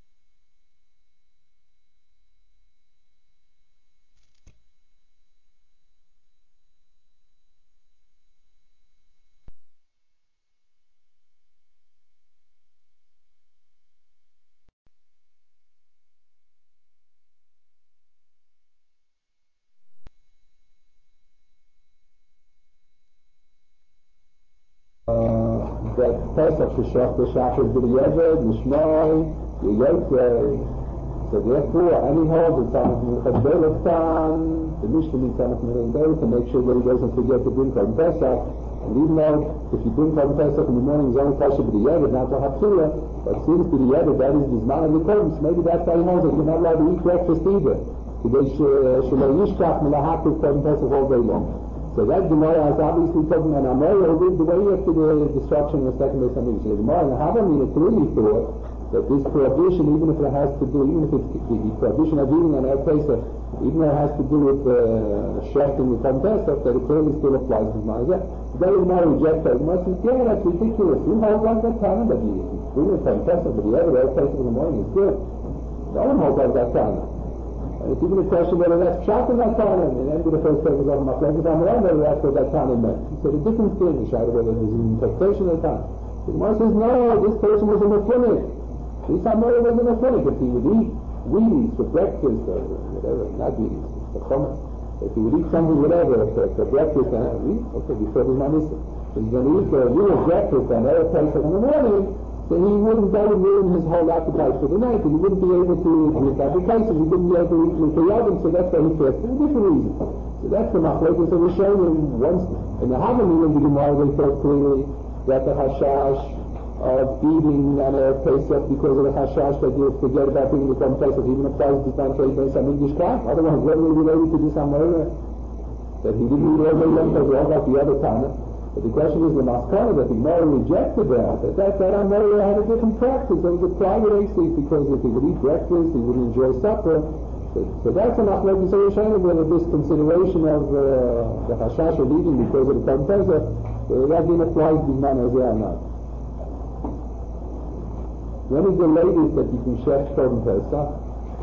that Pesach Sheshach B'Shachar B'Yeved Nishmai Yotzei. So therefore, any holds that Samach Mincha Gedolah Tan, the Mishnah needs Samach Mincha Gedolah to make sure that he doesn't forget to bring Korban Pesach. And even though if you bring Korban Pesach in the morning, it's only Pasha B'Yeved, not to Hatzilah, but since B'Yeved, that is the Zman of the Korban, so maybe that's why he holds that you're not allowed to eat breakfast either. Because Shelo Yishkach Melahatu Korban Pesach all day long. So that Gemara is obviously talking about Amorah who lived way after the destruction of the second Beis HaMikdash. So the Gemara in Havamina clearly thought that this prohibition, even if it has to do, even if it's the, the prohibition of eating on Erev Pesach, even though it has to do with uh, shechting the Korban Pesach, that it clearly still applies to Zman Hazeh. So then the Gemara rejects that. The Gemara says, yeah, that's ridiculous. You hold like that time that you bring the Korban Pesach, but the other Erev Pesach in the morning is good. No one holds like that time. It's even a question whether that's pshat or that time. And the end of the first page of Machlekes Amorah, whether that's what that time meant. He said a different thing, the shayla, whether there's an interpretation of the time. The Gemara says, no, this person was a Mephunik. This Amorah was a Mephunik. If he would eat Wheaties for breakfast or whatever, not Wheaties, for chometz. If he would eat something, whatever, for, for breakfast, and we, okay, before the Manisa. If he's going to eat a real breakfast on Erev Pesach in the morning, so he wouldn't, that would ruin his whole appetite for the night, and he wouldn't be able to drink appetite, he wouldn't be able to eat with the oven, so that's why he fasted for a different reason. So that's the machlekes that we're showing him once, in the Havamina, the Gemara, they thought clearly that the hashash of eating on Erev Pesach because of the hashash that you forget about bringing the Korban Pesach even applies to Zman Shei Beis HaMikdash Kan. Otherwise, what are we related to this Amorah? That he didn't eat all day long, because all about the other Tana. But the question is the maskana that the Gemara rejected that. That that, that Amorah had a different practice. It was a private asleep because if he would eat breakfast, he would enjoy supper. So, so that's a machlekes Rishonim whether this consideration of uh, the hashash of eating because of the Korban Pesach, uh, that didn't apply to Zman Hazeh or not. When is the latest that you can shech Korban Pesach?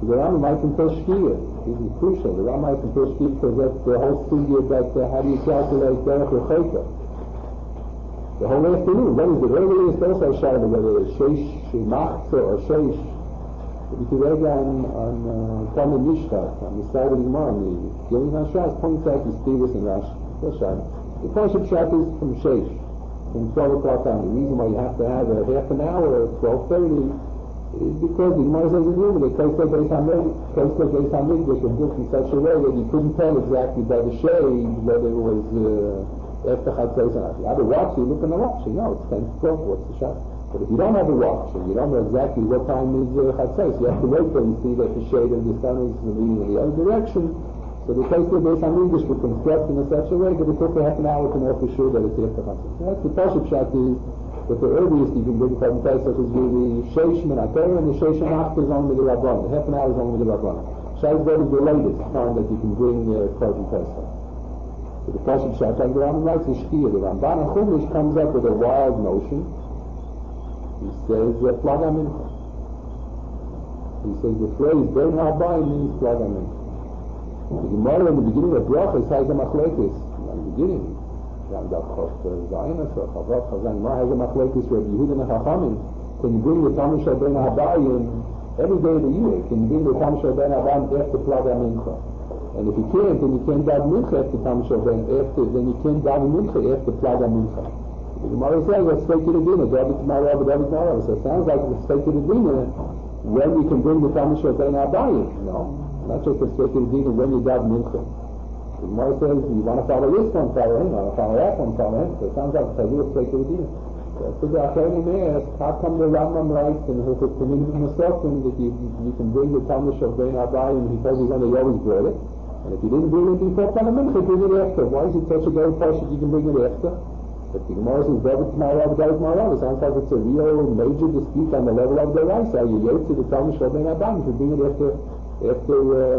The Rambam might compare Shkia. This is crucial. The Rambam might compare Shkia because that's the whole study about uh, how do you calculate Derech Rechayka. The whole afternoon. What is it? Earlier it's also Shaila, whether it's Sheish, Machza, or Sheish. If you read on, on uh, Talmud Mishkat, on the side of the Gemara, the Gilin HaShas points out the Stevus and Rashi. That's right. The Pashup Shat is from Sheish, from twelve o'clock on. The reason why you have to have a half an hour, twelve thirty, is because the Gemara says in Reuben, the Kaisel Beis HaMikdash, Kaisel Beis HaMikdash was built in such a way that you couldn't tell exactly by the shade whether it was uh, after Chatzos or not. You have a watch, you look on the watch, you know it's ten to twelve, what's the shot? But if you don't have a watch and you don't know exactly what time is uh, Chatzos, you have to wait till you see that the shade of the sun is leaning in the other direction. So the Kaisel Beis HaMikdash was constructed in such a way that it took a half an hour to know for sure that it's after Chatzos. So that's the Pashup Shat is that the earliest you can bring from Pesach is really Sheish Min HaTorah, and the Sheish Machta is only the Rabban. The half an hour is only the Rabban. Shai's is the latest time that you can bring uh, Korban Pesach. So the Pashup Shat, like the Rambam writes, is Shkia. The Ramban HaChumash comes up with a wild notion. He says, uh, Plaga Mincha. He says the phrase, Ben HaBayim means Plaga Mincha. The Gemara in the beginning of Brachas has a machlekes. In the beginning, Ram Dachov Zayin Asra, Chavrat Chazan, Ma has a machlekes Rabbi Yehuda and Chachamim. Can you bring the Talmud Shel Ben HaBayim every day of the year? Can you bring the Talmud Shel Ben HaBayim after Plaga Mincha? And if you can't, then you can't daven Mincha after Talmud Shel Ben after, then you can't daven Mincha after Plaga Mincha. The Gemara says, let's take it to dinner, David tomorrow, David tomorrow. So it sounds like let's take it to dinner when you can bring the Talmud Shel Ben HaBayim. No, not just let's take it to dinner when you daven Mincha. The Gemara says, you want to follow this one, follow him. You want to follow that one, follow him. So it sounds like let's take it to dinner. So the Achronim ask, how come the Rambam writes in the community of Nesotim that you, you can bring the Talmud Shel Ben HaBayim? He tells you when they always brought it. And if you didn't bring it before Plaga Mincha, bring it after. Why is it such a great portion you can bring it after? But the Gemara says, David tomorrow, David tomorrow. It sounds like it's a real major dispute on the level of the rice. Are you yet to the Talmud Shel Ben HaBayim to bring it after, after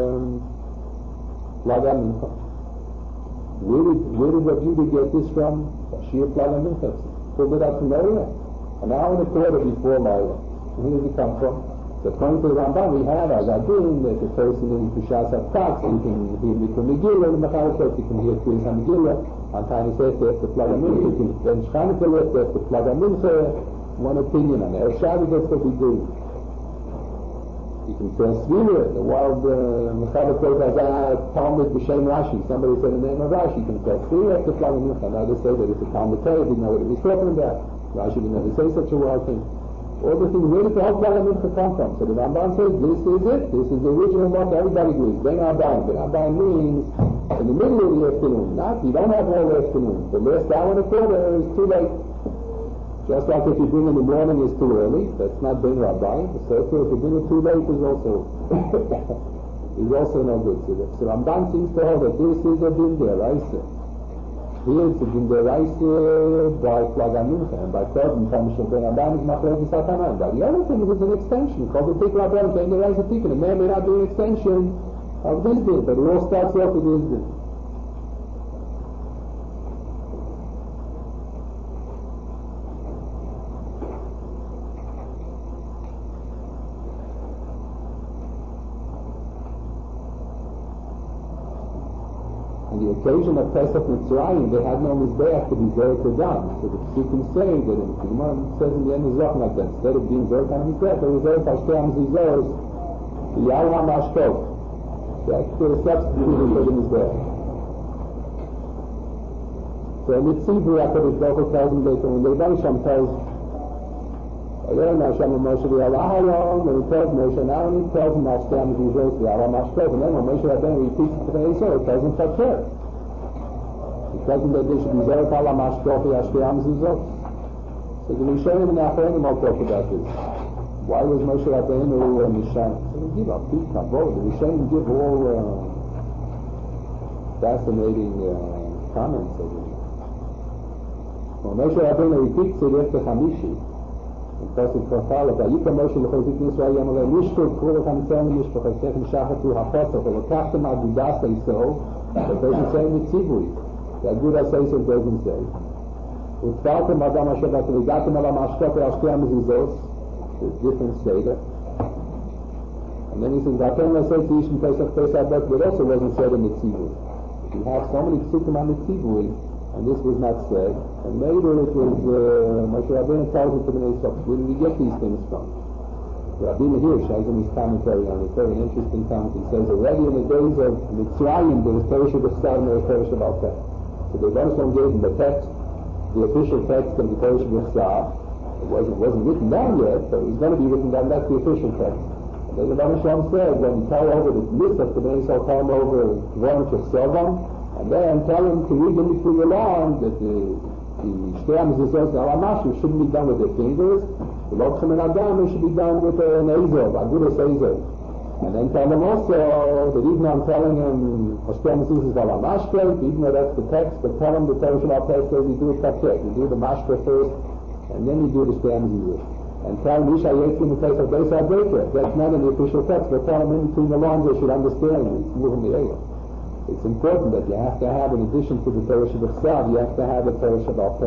Plaga um, Mincha? Where did, where did Rabbi Yehuda get this from? Shir Plaga Mincha. Pulled it out from nowhere. An hour and a quarter before Laila. Where does it come from? So according to the Rambam, we have as Adin that the person in Peshas HaTatz, you can hear Mikra Megillah, and the Mechalakot, you can hear Kriyas HaMegillah. On time he says after Plaga Mincha, you can then Shchanika left after Plaga Mincha. One opinion on it. El Shabbos, that's what we do. You can tell Svira, the wild Mechalakot has a Talmud B'Shem Rashi. Somebody said the name of Rashi. You can tell Svira after Plaga Mincha. Now they say that it's a Talmud Torah, didn't know what he was talking about. Rashi didn't ever say such a wild thing. All the things, where did the whole Plaga Mincha come from? So the Ramban says, this is it. This is the original one that everybody agrees. Ben HaBayim. Ben HaBayim means in the middle of the afternoon. Not, you don't have all the afternoon. The last hour and a quarter is too late. Just like if you bring in the morning is too early, that's not Ben HaBayim. So if you bring it too late is also is also no good. So the so Ramban seems to hold that this is a din deraisa. Here it's a din deraisa by Plaga Mincha, and by Korban Talmud Shel Ben HaBayim is machlokes hatanan. But the other thing is an extension called the Tikra Ben Ben deraisa Tikra. A man may not do an extension of this din, but it all starts off with this din. The occasion of Pesach Mitzrayim, they had no Mizbeach to be Zerek Adam. So the Psukim say that in the Gemara says in the end of Zohar like that, instead of being Zerek on a Mizbeach, they were Zerek Hashtei HaMizizos, the Yal HaMashkov. That's the substitute for the Mizbeach. So in the Tzibur, HaKadosh Baruch Hu tells them later, when the Rebbe Shem tells Ayel Hashem and Moshe the Aharon, when he tells Moshe and Aaron, he tells him Hashtei HaMizizos, the Yal HaMashkov, and then when Moshe Rabbeinu repeats it to the Esau, he tells him Fatcher. He tells him that they should be Zerek Al HaMashkov, the Hashtei HaMizizos. So the Rishonim and the Achronim all talk about this. Why was Moshe Rabbeinu and Mishan? So they give up peace, kavod. The Rishonim give all uh, fascinating uh, comments of it. When Moshe Rabbeinu repeats it after Chamishi, Pasuk Chafal, Vayikra Moshe l'chozik Yisrael Yom Alei Mishkol Kol Chamitzah Mishpachas Techim Shachatu HaPasach Olokachtem Agudas Eiso. It doesn't say in the Tziburi. The Agudas Eiso doesn't say. Utfaltem Adam Asher V'Gatem Ala Mashkot Hashtei HaMizizos. It's different seder. And then he says, Vatem Lasei Yishim Pesach Pesach Bet, but also wasn't said in the Tzivui. You have so many psukim on the Tzivui, and this was not said. And later it was, uh, Moshe Rabbeinu tells it to Bnei Yisrael, where did we get these things from? Rabbi Hirsch has in his commentary on it, very interesting comment. He says, already in the days of Mitzrayim, there was Torah Shabbat and there was Torah Shabbat Peh. So the Rebbe gave him the text, the official text of the Torah Shabbat. It wasn't, wasn't written down yet, but it was going to be written down. That's the official text. And then the Rebbe Shalom said, when you tell over the mitzvah, the Bnei Yisrael tell him over Dvarim Shesevam, and then tell him to read them before you long that the the Shtei Mitzvot Alamashu shouldn't be done with their fingers. The Lokchem and Adam should be done with an Ezel, Agudas Ezel. And then tell them also that even I'm telling him Shtei Mitzvot Alamashke, even though that's the text, but tell him the Torah Shabbat Peh says you do it paket, you do the Mashke first, and then you do the Shtei Mitzvot. And tell him Isha Yetzim in place of Beis HaBeker. That's not in the official text, but tell him in between the lines they should understand it. It's moving the Ezel. It's important that you have to have, in addition to the Torah Shabbat, you have to have a Torah Shabbat Peh.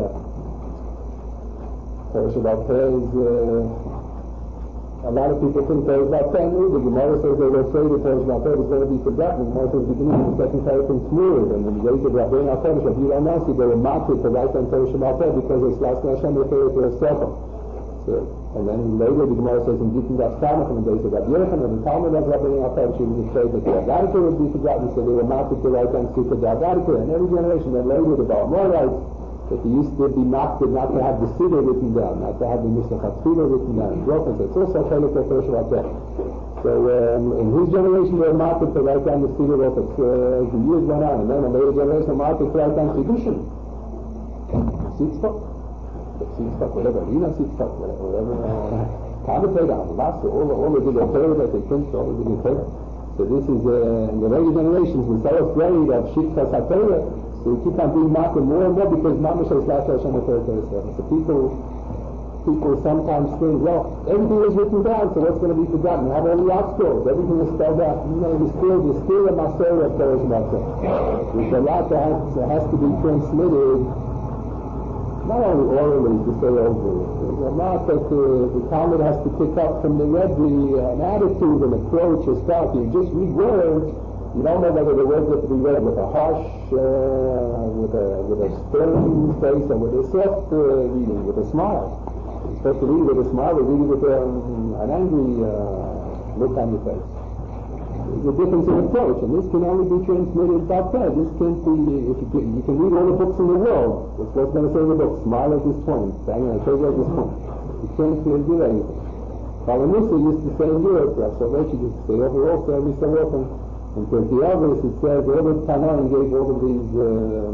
Torah Shabbat Peh is, uh, a lot of people think Torah Shabbat Peh new. The Gemara says they will say that Torah Shabbat Peh is going to be forgotten. The Gemara says beginning of the second Torah Smooth, and in the days of Rabbeinu HaKodesh, of Yudah Nasi, they were mocked to write on Torah Shabbat Peh because it's last Hashem referred to as Sefer. And then later the Gemara says in Gittin Das Kamach in the days of Rabbi Yechon and the Talmud of Rabbeinu HaKodesh, she would say that the Agadika would be forgotten, so they were mocked to write on Sifra the Agadika. And every generation, then later the Baal Mor writes that they used to be mocked not to have the Siddur written down, not to have the Mishnah Chatzpila written down. And so it's also Chelik of Torah Shabbat Peh. So um, in his generation they were mocked to write down the Siddur of it uh, as the years went on. And then in later generation they were mocked to write down Chidushim. Sitzvah. Sitzvah, whatever, Rina Sitzvah, whatever, commentate on Lassa, all the, all the good Torah that they think, all the good Torah. So this is, uh, in the later generations, we're so afraid of Shiktas HaTorah, so we keep on being mocked more and more because Mamash is Lassa Hashem HaTorah. So people, people sometimes think, well, everything is written down, so what's going to be forgotten? We have all the obstacles, everything is spelled out. You know, there's still, there's still a Masorah of Torah Shabbat. There's a lot that has, that has to be transmitted. Not only orally to say over, there's a lot that uh, the Talmud has to pick up from the Rebbe, an attitude, an approach, a style. You just read words, you don't know whether the words have to be read with a harsh, uh, with a with a stern face, or with a soft uh, reading, with a smile. You're supposed to read with a smile, or read with um, an angry uh, look on your face. There's a difference in approach, and this can only be transmitted by prayer. This can't be, if you can, you can read all the books in the world. That's what's going to say in the book. Smile at this point. Bang on, say at this point. You can't do anything. Balamusa used to say in Europe, Rav Soloveitchik used to say overall, so every so often, in Pirkei Avos it says, all the Tanaim gave all of these um,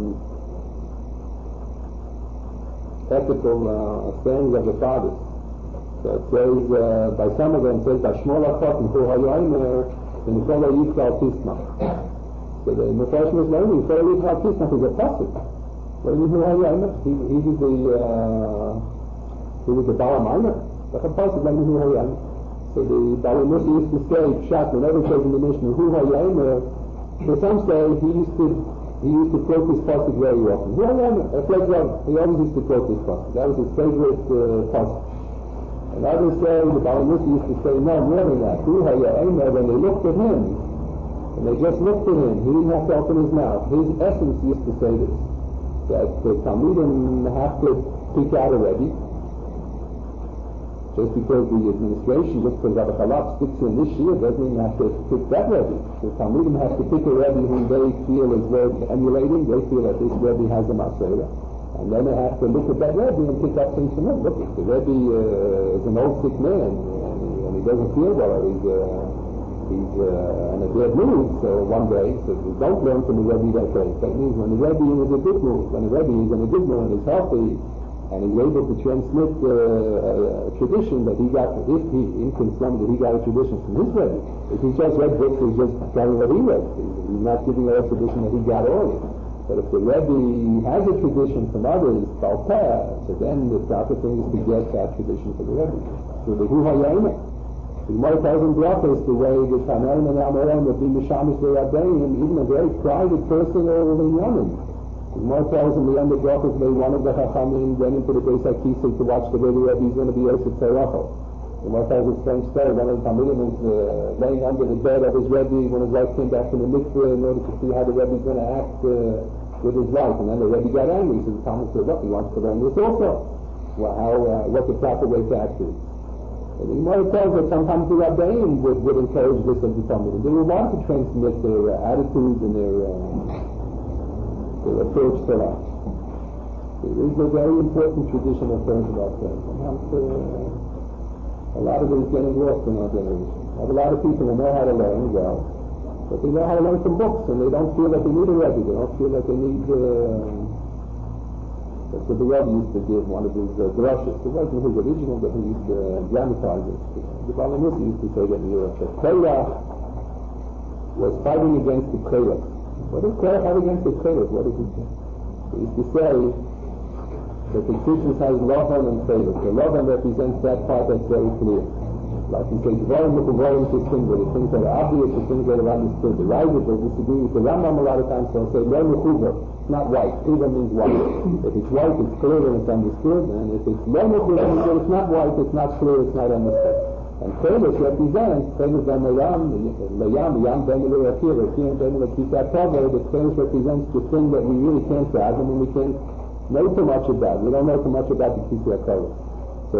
ethical uh, sayings of the fathers. So it says, uh, by some of them, it says, by Shmuel HaKot and Hu HaYomer, and the fellow Yisrael Tismach. So the Mepharshim is learning, the fellow Yisrael Tismach is a pasuk. What do you know? He he was the uh, he was the Baal Ma'amer. Like a pasuk, like Hu HaYomer. So the Baal Musa used to say, Pshat, whenever it says in the Mishnah, Hu HaYomer, for some say he used to he used to quote this pasuk very often. Hu HaYomer, a flag he always used to quote this pasuk. That was his favorite uh, pasuk. And others say, the Baal Musa used to say, no, more than that. Hu HaYomer, when they looked at him, and they just looked at him, he didn't have to open his mouth. His essence used to say this, that the Talmudim have to pick out a Rebbe, just because the administration, just because Rabbi Chalak sticks in this year, doesn't mean you have to pick that Rebbe. The Talmudim have to pick a Rebbe whom they feel is worth emulating. They feel that this Rebbe has a Masorah. And then they have to look at that Rebbe and pick up things from him. Look, the Rebbe uh, is an old sick man, and he, and he doesn't feel well, he's, uh, he's uh, in a bad mood, so one day, so don't learn from the Rebbe that way. That means when the Rebbe is in a good mood, when the Rebbe is in a good mood and is healthy, and he's able to transmit uh, a, a tradition that he got, if he, in Islam, that he got a tradition from his Rebbe. If he just read books, he's just telling what he read. He's not giving a tradition that he got early. But if the Rebbe has a tradition from others, Baal Peh, so then the proper thing is to get that tradition from the Rebbe. So the Hu HaYomer. The Gemara tells in Brachos the way the Tanaim and Amorim would be Mishamish Rabbeim, even a very private person or in Yemen. The Gemara tells in the end of Brachos that one of the Chachamim went into the Beis HaKisei to watch the way the Rebbe is going to be Yosef Tzarachel. And one tells a strange story. One of the Talmidim was uh, laying under the bed of his Rebbe when his wife came back from the mikveh in order to see how the Rebbe is going to act uh, with his wife. And then the Rebbe got angry. So the Talmud said, look, he wants to learn this also. Well, how, uh, what the proper way to act is. And the Gemara tells that sometimes the Rabbeim would, would encourage this of the Talmidim. They would want to transmit their uh, attitudes and their, uh, their approach to life. There is a very important tradition of Torah about that. Sometimes uh, a lot of it is getting lost in our generation. We have a lot of people who know how to learn well, but they know how to learn from books, and they don't feel that they need a Rebbe. They don't feel that they need. Uh, that's what the Rebbe used to give, one of his uh, drushes. It wasn't his original, but he used to uh, dramatize it. The Balanisi used to say that in Europe, that Korach was fighting against the Korach. What does Korach have against the Korach? What does he say? He used to say that the Christians has Lovan and Korach. The Lovan represents that part that's very clear. Like in case Dvarim Mekuvorim to things that the things that are obvious, the things that are understood. The Ravid will disagree with the Rambam a lot of times, so they'll say Lo Mechuver. It's not white. Chuva means white. If it's white, it's clear and it's understood. And if it's Lo Mechuver, it's not white, it's not clear, it's not understood. And Kodesh represents Kodesh Ben Layam, Layam, Yam Ben Layakir, Rakir Ben Lakita Tava. The Kodesh represents the thing that we really can't fathom and we can't know too much about. We don't know too much about the Kisya Kodesh. So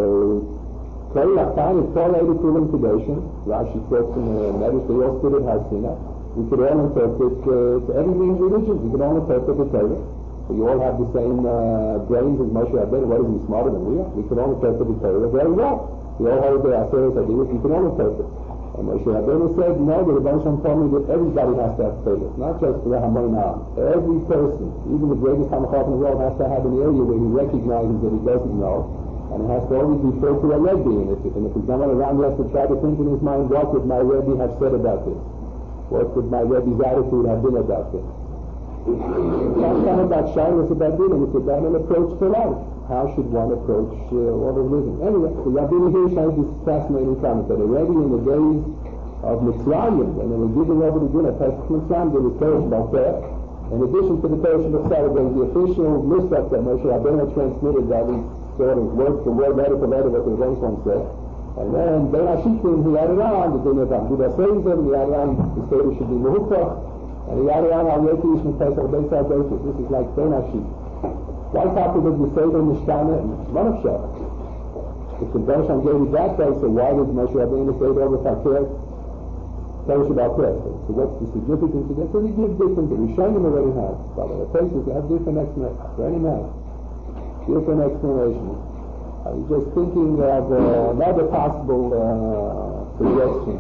Korach time is correlated to integration. Rashi quotes in the Medrash, they all stood at Hasina. We could all interpret uh, to every religion. We could all interpret the Torah. So you all have the same uh, brains as Moshe Rabbeinu. What is he smarter than we are? We could all interpret the Torah very well. We all hold the Aseres Hadiyot. We could all interpret. And Moshe Rabbeinu said, no, the Rebbe Shem told me that everybody has to have Torah. Not just the Rahamonah. Every person, even the greatest Hamachach in the world, has to have an area where he recognizes that he doesn't know. And it has to always refer to a Rebbe. And if, and if he's going around, he has to try to think in his mind, what would my Rebbe have said about this? What would my Rebbe's attitude have been about this? It's not about shyness about dealing, it's about an approach to life. How should one approach uh, all of living? Anyway, the Rabbeinu here shows this fascinating comment that already in the days of Mitzrayim, when they were giving over the dinner, Pesach Mitzrayim, there was Torah Shabbat there. In addition to the Torah Shabbat, there was the official nusach that Moshe Rabbeinu transmitted, that we sort of word for word, letter for letter, what the Rebbe said. And then Ben Hashikim, he added on the din of Amduda Seizim, he added on the Seder should be Mehukach, and he added on Al Yeti Yishmi Pesach Beisar Beisar. This is like Ben Hashik. Why talk about the Seder Mishtana and Manav Shabbat? If the Ben Hashem gave you that day, so why did Moshe Rabbeinu say it over Fakir? Tell us about prayer. So what's the significance of this? So he gives different, the Rishonim already have. But the places have different explanations. For any man. Different explanations. I was just thinking of uh, another possible uh, suggestion.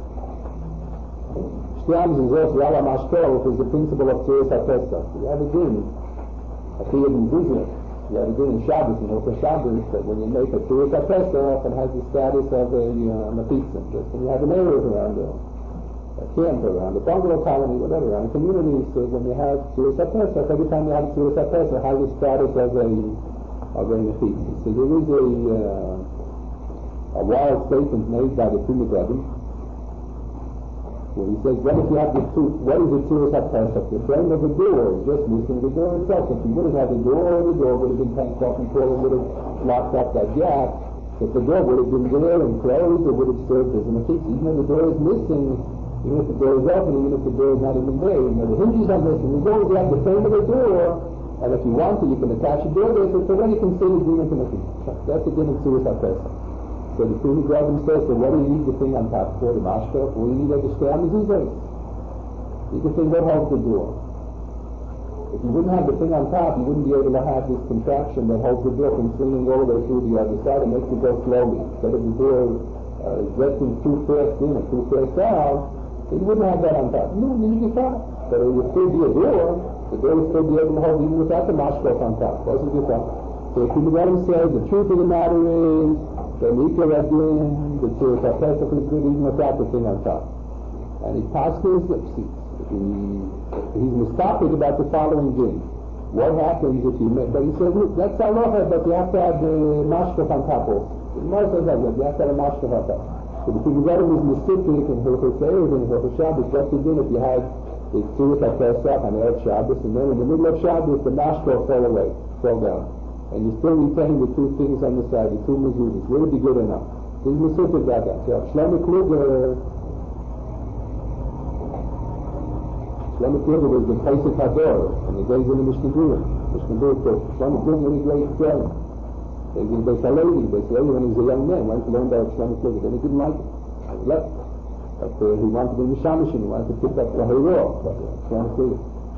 Shtiam Zizos Yala Mashkol is the principle of Tzuras HaPesach. You have a din, a Tiyad in Ziznik. You have a din in Shabbos, in Hilchah Shabbos, that when you make a Tzuras HaPesach, it has the status of a uh, Mapitzim. Just when you have an area around there, a camp around, a bungalow colony, whatever, around a community, so when you have Tzuras HaPesach, every time you have Tzuras HaPesach, it has the status of a of a Mapitzim. So there is a, uh, a wild statement made by the two Megadim, where he says, what if you have the two, what is the Tzuras HaPesach? The frame of the door is just missing the door itself. If you wouldn't have the door, the door would have been tanked off and Paul would have locked up that gap. If the door would have been there and closed, it would have served as a Mapitzim. Even if the door is missing, even if the door is open, even if the door is not even there, even if the hinges are missing, as long as you have the frame of the door, and if you want to, you can attach a door there, so then you can say the din into Mapitzim. That's the din of Tzuras HaPesach. So the Pri Megadim says, so what do you need the thing on top for, the mashkaf? Well, you need to stay on the zizos. You can say, what holds the door? If you wouldn't have the thing on top, you wouldn't be able to have this contraption that holds the door from swinging all the way through the other side and makes it go slowly. Instead of the door uh, getting too fast in or too fast out, so you wouldn't have that on top. No, you need to try. But it would still be a door. The door would still be able to hold even without the mashkaf on top. That's what you thought. So if you let him say, the truth of the matter is, the Mikra Radin, the Tzuras HaPesach is good even without the thing on top. And he passed his lips. He, he's mistopic about the following din. What happens if you make, but he says, look, that's halacha, but you have to have the mashkaf on top also. The Gemara says that, you have to have a mashkaf on top. So the Pri Megadim is mistopic in Hilchos Erev and Hilchos Shabbos. What's the din if you had the Tzuras HaPesach on Erev Shabbos, and then in the middle of Shabbos, the mashkaf fell away, fell down. And you still retain the two things on the side, the two mezuzahs. Would it be good enough? He's Mesutah about that. So Shlomo Kluger, Shlomo Kluger was the Pesach Hador, and he goes in the Mishnah Berurah. Mishnah Berurah, Shlomo Kluger was a great guy. They did Beis Halevi, Beis Halevi when he was a young man, went to learn about Shlomo Kluger. Then he didn't like it. He left. But uh, he wanted to be Mishamishin, he wanted to pick up the Hayroah, but uh, Shlomo Kluger.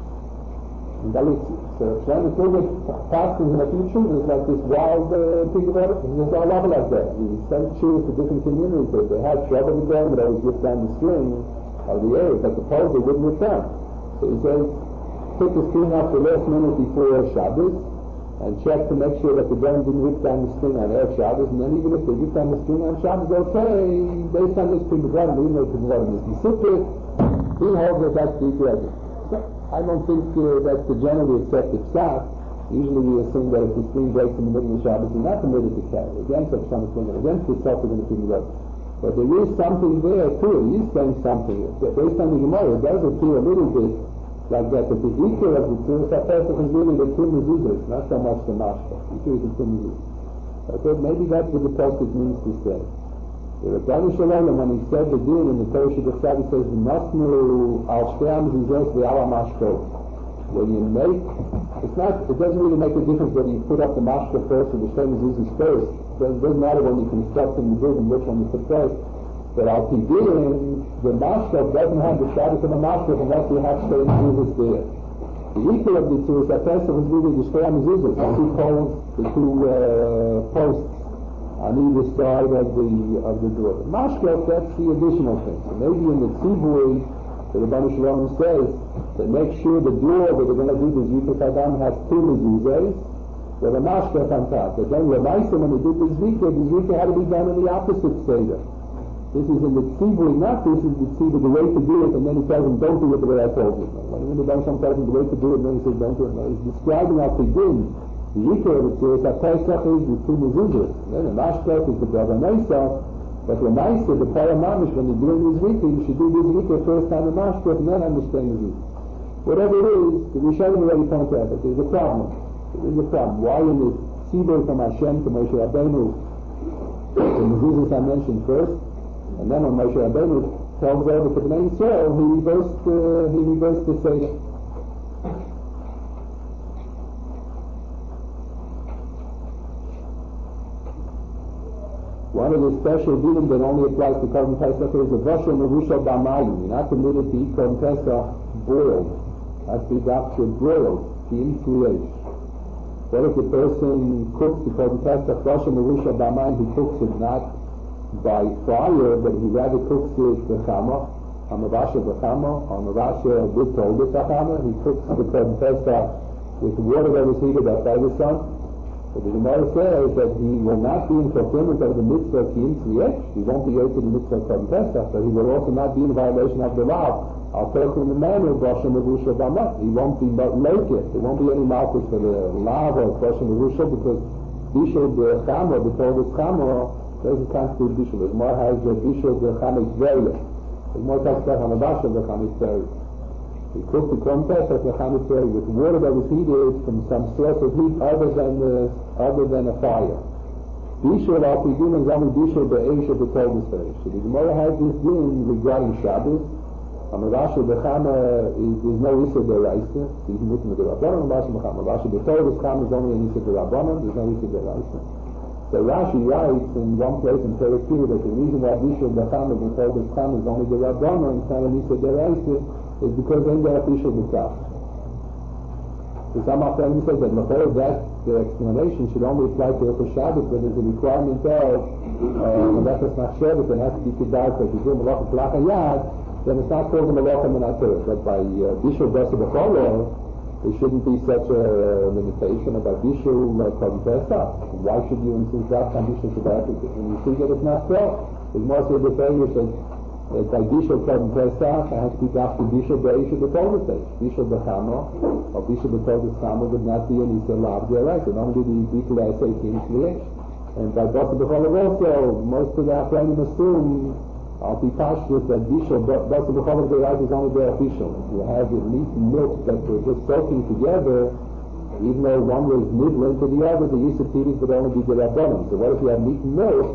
And Galicia. So Shlomo Kluger passed in a few children like this wild uh, pig of it. There's a lot like that. He sent children to different communities. If they had trouble with them, they always whipped down the string of the air, but the poles they wouldn't whip down. So he says, pick the string off the last minute before Shabbos, and check to make sure that the gun didn't whip down the string on Erev Shabbos, and then even if they whip down the string on Shabbos, okay, based on this pig of it, even though pig of it is Mesutah, he holds that that's the equation. I don't think uh, that's the generally accepted psak. Usually we assume that if the string breaks in the middle of Shabbos, you're not permitted to carry against the Shlomo Kluger, against the Suffolk and the Pig of. But there is something there too. He is saying something. Based on the Gemara, it does appear a little bit like that. But the equal of the two Pesach is really the two mezuzahs, not so much the mashka. The two is the two mezuzahs. I thought maybe that's what the Pesach means to say. The Rebbeinu Shalom, when he said the din in the Torah Shebechsav, he says, "V'nosnu al shtei mezuzos v'al mashkot." When you make, it's not, it doesn't really make a difference whether you put up the mashka first or the shtei mezuzos first. It doesn't, doesn't matter when you construct in the building which one you put first. But al pidin, the mashka doesn't have the status of a mashka unless you have shtei mezuzos there. The equal of the two is that Pesach is really the shtei mezuzos, the two poles, the two uh, posts on either side of the of the door. The mashkot, that's the additional thing. So maybe in the tzivui, the Rebbeinu Shalom says that make sure the door where they're going to do the Zikut Adam has two mezuzahs with a mashkot on top. But then Ramaisa, when they did the Zikut, the Zikut had to be done in the opposite seder. This is in the tzivui, not this is the tzivui, the way to do it, and then he tells them, don't do it the way I told you. When the Rebbeinu Shalom tells them the way to do it, and then he says, don't do it. No, he's describing how to do. The Yikar of it is that Pesach is the two mezuzahs. Then the Mashkot is the Bava Meisa, but the Meisa, the Paramamish, when you're doing this Zikar, you should do this Zikar first on the Mashkot and then understand the Zikar. Whatever it is, the Rishonim already pointed out that there's a problem. There is a problem. Why in the Tzibur from Hashem to Moshe Rabbeinu, the mezuzahs are mentioned first, and then when Moshe Rabbeinu tells over to the Bnei Yisrael, he reversed, uh, he reversed the Seder. One of the special dinim that only applies to Korban Pesach is the Vashel Merusha B'Mayim. You're not permitted to eat Korban Pesach boiled. Has to be doctored broiled. Kim Kuyesh. What if the person cooks the Korban Pesach Vashel Merusha B'Mayim? He cooks it not by fire, but he rather cooks it b'chama, on the Vasha b'chama, on the Vasha with Tolbet b'chama. He cooks the Korban Pesach with water that was heated up by the sun. But the Gemara says that he will not be in fulfillment of the mitzvah Kiyum Tzliyesh. He won't be able to the mitzvah Korban Pesach, but he will also not be in violation of the law. I'll tell him in the manner of Bashem Merusha B'Amah. He won't be naked. There won't be any malchus for the lava of Bashem Merusha because Bishul B'Chama, the Torah Chama, doesn't constitute Bishul. The Gemara has a Bishul B'Chama Tzveria. The Gemara talks about Hamabasha B'Chama Tzveria. He cooked the Korban Pesach B'Chama with water that was heated from some source of heat other than the, other than a fire. Bishul al Pidin is only Bishul B'Eish of the Torah Stage. So the Gemara has this din regarding Shabbos. Hamavasha B'Chama is there's no Issa D'Oraisa. He's Mutim D'Rabbanan. Hamavasha B'Chama. Hamavasha B'Chama is only an Issa D'Rabbanan. There's no Issa D'Oraisa. So Rashi writes in one place in Torah two that the reason why Bishul B'Chama B'Chama is only D'Rabbanan and not an Issa D'Oraisa is because then they're official b'tzach. So some of them says that before that the explanation should only apply to Rosh Hashanah, but there's a requirement of Malachas Machshavit that has to be kedar. So if you do Malachas Lachayad, then it's not called a Malachas Menator. But by Bishul B'Asa B'Cholo, there shouldn't be such a limitation about Bishul Korban Pesach. Why should you insist that condition to that? And you see that it's not so. There's more so the failure says that by Bishul Korban Pesach, it has to be after Bishul B'Eish of the Torah stage. Bishul B'Chama, or Bishul B'Torah Chama would not be an Issa Lav D'Oraisa. It only be Bishul B'Eish Kim Tzliyesh. And by B'Asa B'Cholav also, most of the Achronim assume, I'll be pashtus that Bishul B'Asa B'Cholav D'Oraisa is only the official. If you have the meat and milk that were just soaking together, even though one was nidlin to the other, the Issa Pidis would only be the Rabbanim. So what if you have meat and milk?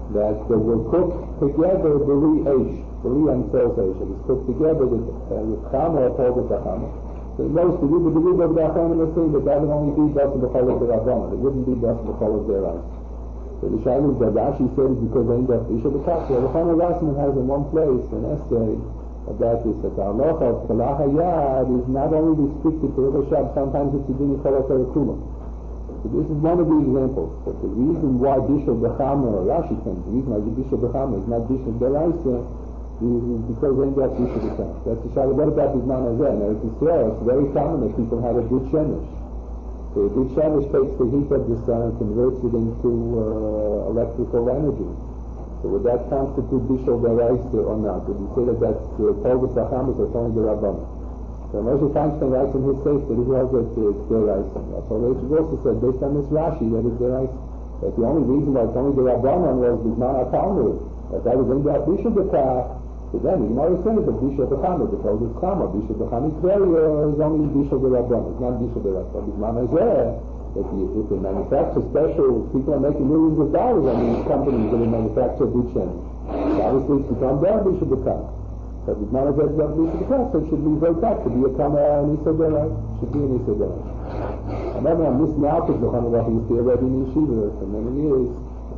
that they were cooked together, b'li eish, b'li amsel eish. It was cooked together with uh, with chama or told with the chama. So most the riba, the riba of the achronim are saying that that would only be b'as b'chol of the Rabbana. It wouldn't be b'as b'chol of their eyes. So the Shaila that Rashi said is because they end up Isha B'Kach. The Chama Rassman has in one place an essay about this, that the halacha of Kalah Hayad is not only restricted to Rosh Hashanah, sometimes it's a din of Kalah Terakuma. So this is one of the examples. But the reason why Bishul B'Chama, or Rashi claims, the reason why Bishul B'Chama is not Bishul B'Raisa is because they end up Bishul B'Kach. That's the Shaila. What about this man Hazeh? Now it's Israel, it's very common that people have a good Shemesh. So a good Shemesh takes the heat of the sun and converts it into uh, electrical energy. So would that constitute Bishul B'Raisa or not? Would you say that that's Tolbus Achamas or only the Rabbana? So Moshe Feinstein writes in his case that he holds that it's B'Raisa. So Rachel also said, based on this Rashi, that it's B'Raisa. That the only reason why it's only the Rabbana was B'Zman HaTalmud, that that was in that Bishul B'Kach. So then, you know, it's saying that Bishul B'Chama, because it's Chama, Bishul B'Chama is very, uh, is only Bishul B'Rabbana, it's not Bishul B'Rabbana. But B'Zman Hazeh, if you, if you manufacture special, people are making millions of dollars on these companies that manufacture good shemesh. So obviously it's become their Bishul B'Chama. But B'Zman Hazeh is not Bishul B'Chama, so it should be very tough to be a Chama and Isa B'Rai. Should be an Isa B'Rai. I remember I'm listening out to the Chama used to be already in Yeshiva for many years.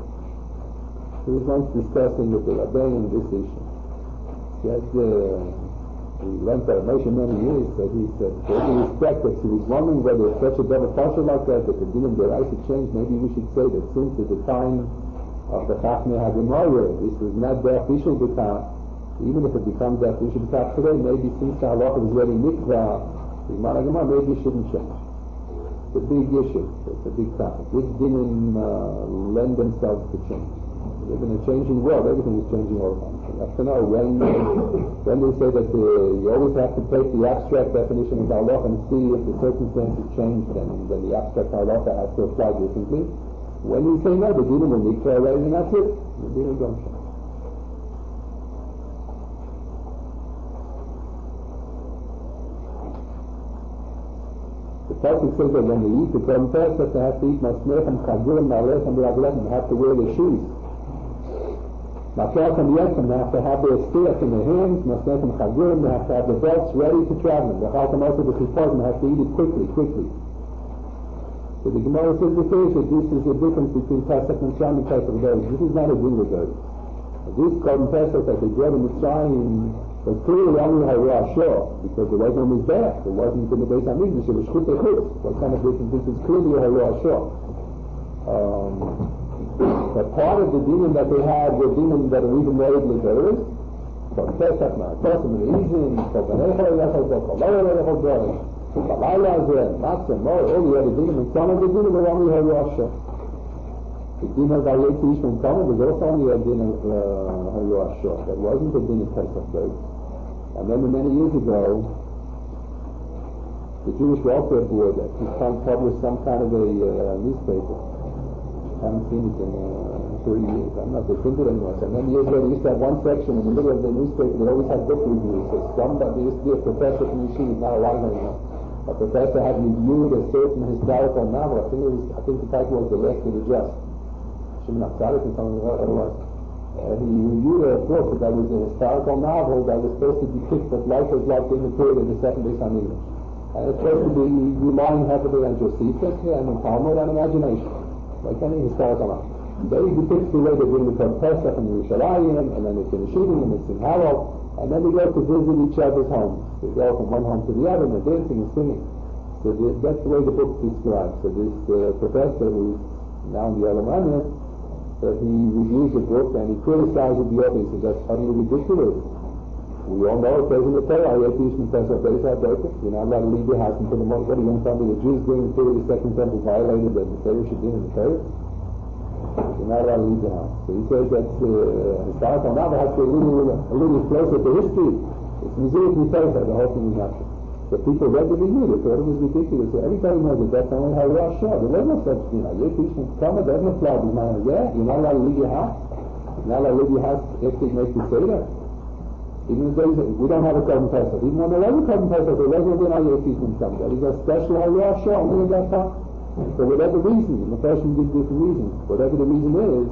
He was once discussing with the Rabbein this issue. He had, uh, he learned that Moshe many years, that he said, with all respect, that he was wondering whether such a double partial like that, that the din of the right to change, maybe we should say that since at the time of the Chachmei HaGemara, this was not the official B'Kach, even if it becomes the official B'Kach today, maybe since the halacha was already mikvah, the Gemara HaGemara, maybe it shouldn't change. It's a big issue, it's a big topic. Which dinim uh, lend themselves to change? We live in a changing world, everything is changing all the time. You have to know when, when they say that the, you always have to take the abstract definition of halacha and see if the circumstances change, then, then the abstract halacha has to apply differently. When you say no, the dinim will be clear away, and that's it. The dinim don't change. The Pasuk says that when they eat the Korban Pesach, they have to eat masnechem, chagurim, na'alechem, raglechem, they have to wear their shoes. Makelchem yechem, they have to have their staff in their hands, masnechem, chagurim, they have to have the belts ready to travel. The chalchem also the chipotim, they have to eat it quickly, quickly. So the Gemara says the case that this is the difference between Pesach and Mitzrayim and Pesach days. This is not a din of days. This Korban Pesach that they brought in Mitzrayim was clearly only Harah Shah, because the Reverend was there. It wasn't in the Beit HaMikdash, it was Chut Echut. What kind of difference? This is clearly Harah Shah. Um, but part of the demon that they had were demons that are even more Ligeris. From Pesach, Ma'atosim, Reizim, Kopanechel, Yechel, Kokalor, Yechel, Dorim, Kalayla, Zer, Matzah, Mor, all the other demons, and some of the demons were only Harah Shah. The din of Vayet Yishman Kama was also only a din of Harah Shah. That wasn't a din of Pesach days. And then many years ago, the Jewish Welfare Board at this time published some kind of a uh, newspaper. I haven't seen it in uh, thirty years. I don't know if they print it anymore. So many years ago, they used to have one section in the middle of the newspaper that always had book reviews. So somebody used to be a professor from Yeshiva, not a lot anymore. A professor had reviewed a certain historical novel. I think it was, I think the title was The Last of the Just. Shimon Atzadik or something like that it was. Uh, he reviewed a book that was a historical novel that was supposed to depict what life was like in the period of the second Beit HaMikdash. And it's supposed to be relying heavily on Josephus and Talmud and imagination, like any historical novel. They depict the way they're doing the Korban Pesach and Yerushalayim, and then they finish eating and it's in Harel, and then they go to visit each other's homes. They go from one home to the other and they're dancing and singing. So this, that's the way the book describes. So this uh, professor who's now in the Elamana, that he reviews the book and he criticizes the author. He says that's utterly ridiculous. We all know it says in the Torah, you're not allowed to leave your house until the morning. What are you going to tell me? The Jews during the period of the Second Temple violated that the Torah should be in the Torah? You're not allowed to leave your house. So he says that uh, historical novel has to be a little, a little closer to history. It's Mizuch Mitzvah, the whole thing is not true. So people read the review, they thought it was ridiculous. So everybody knows that that's only Harah Shah. There was no such thing. You're teaching Kama, there's no flaw. You're not, yeah, you're not allowed to leave your house. You're not allowed to leave your house after you make the Seder. Even if there's, we don't have a Korban Pesach. Even when there was a Korban Pesach, there wasn't a Harah teaching Kama. That is a special Harah Shah only in that time. So whatever reason, the person gives different reasons. Whatever the reason is,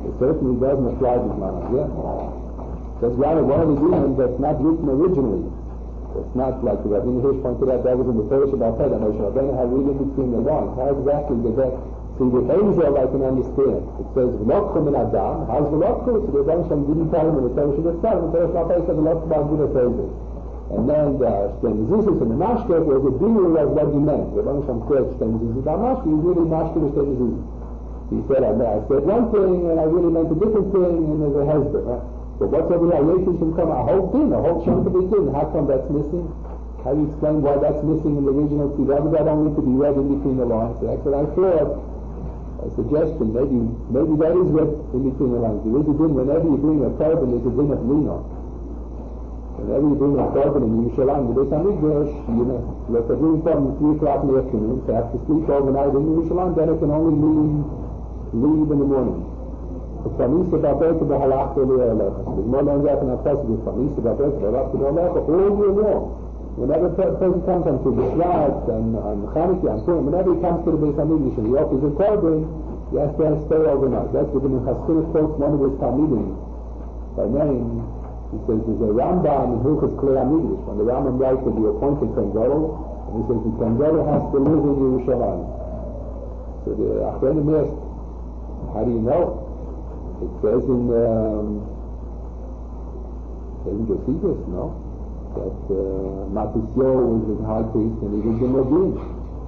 It certainly doesn't apply to Zman Hazeh. That's one of the reasons that's not written originally. It's not like the Rabbi Hirsch pointed out, that was in the Torah Shabbat Peh, that Moshe Rabbeinu had reading between the lines. How exactly did that? See, with Angel I can understand. It says, V'lokchu min Adam. How's V'lokchu? So the Rebbe Shem didn't tell him in the Torah Shabbat Peh, the Torah Shabbat Peh said, V'lokchu ba'al guna Tezes. And then the Shtein Mezuzos and the Mashke was a dinner of what he meant. The Rebbe Shem said, Shtein Mezuzos and Mashke, he really Mashke with Shtein Mezuzos. He said, I, I said one thing, and I really meant a different thing, and there's a husband, right? But what's over here? Yeshish can come a whole thing, a whole chunk of it in. How come that's missing? How do you explain why that's missing in the original? See, why does that only to be read in between the lines? So that's what I thought. A suggestion, maybe maybe that is read in between the lines. There is a din, whenever you bring a carbon, there's a din of lino. Whenever you bring a carbon in Yerushalayim, the Beis HaMikdash, you know, let's say bring from three o'clock in the afternoon, to have to sleep overnight in Yerushalayim, then it can only leave, leave in the morning. Famisa Babeka Bahalachta Le'alecha. So there's more than that in our passage with Famisa Babeka Bahalachta Le'alecha all year long. Whenever a person comes onto the Shvat and on Chanukah and Purim, whenever he comes to the Beis HaMikdash and he offers a korban, he has to stay overnight. That's what the Chassidus quotes one of his Talmidim by name. He says there's a Rambam in Hilchos Klei HaMikdash. When the Rambam writes that he appointed Kohen Gadol, and he says the Kohen Gadol has to live in Yerushalayim. So the Achronim asked, how do you know? It says in um, it says in Josephus, no, that uh, Matisyo was the high priest and he was the Modin.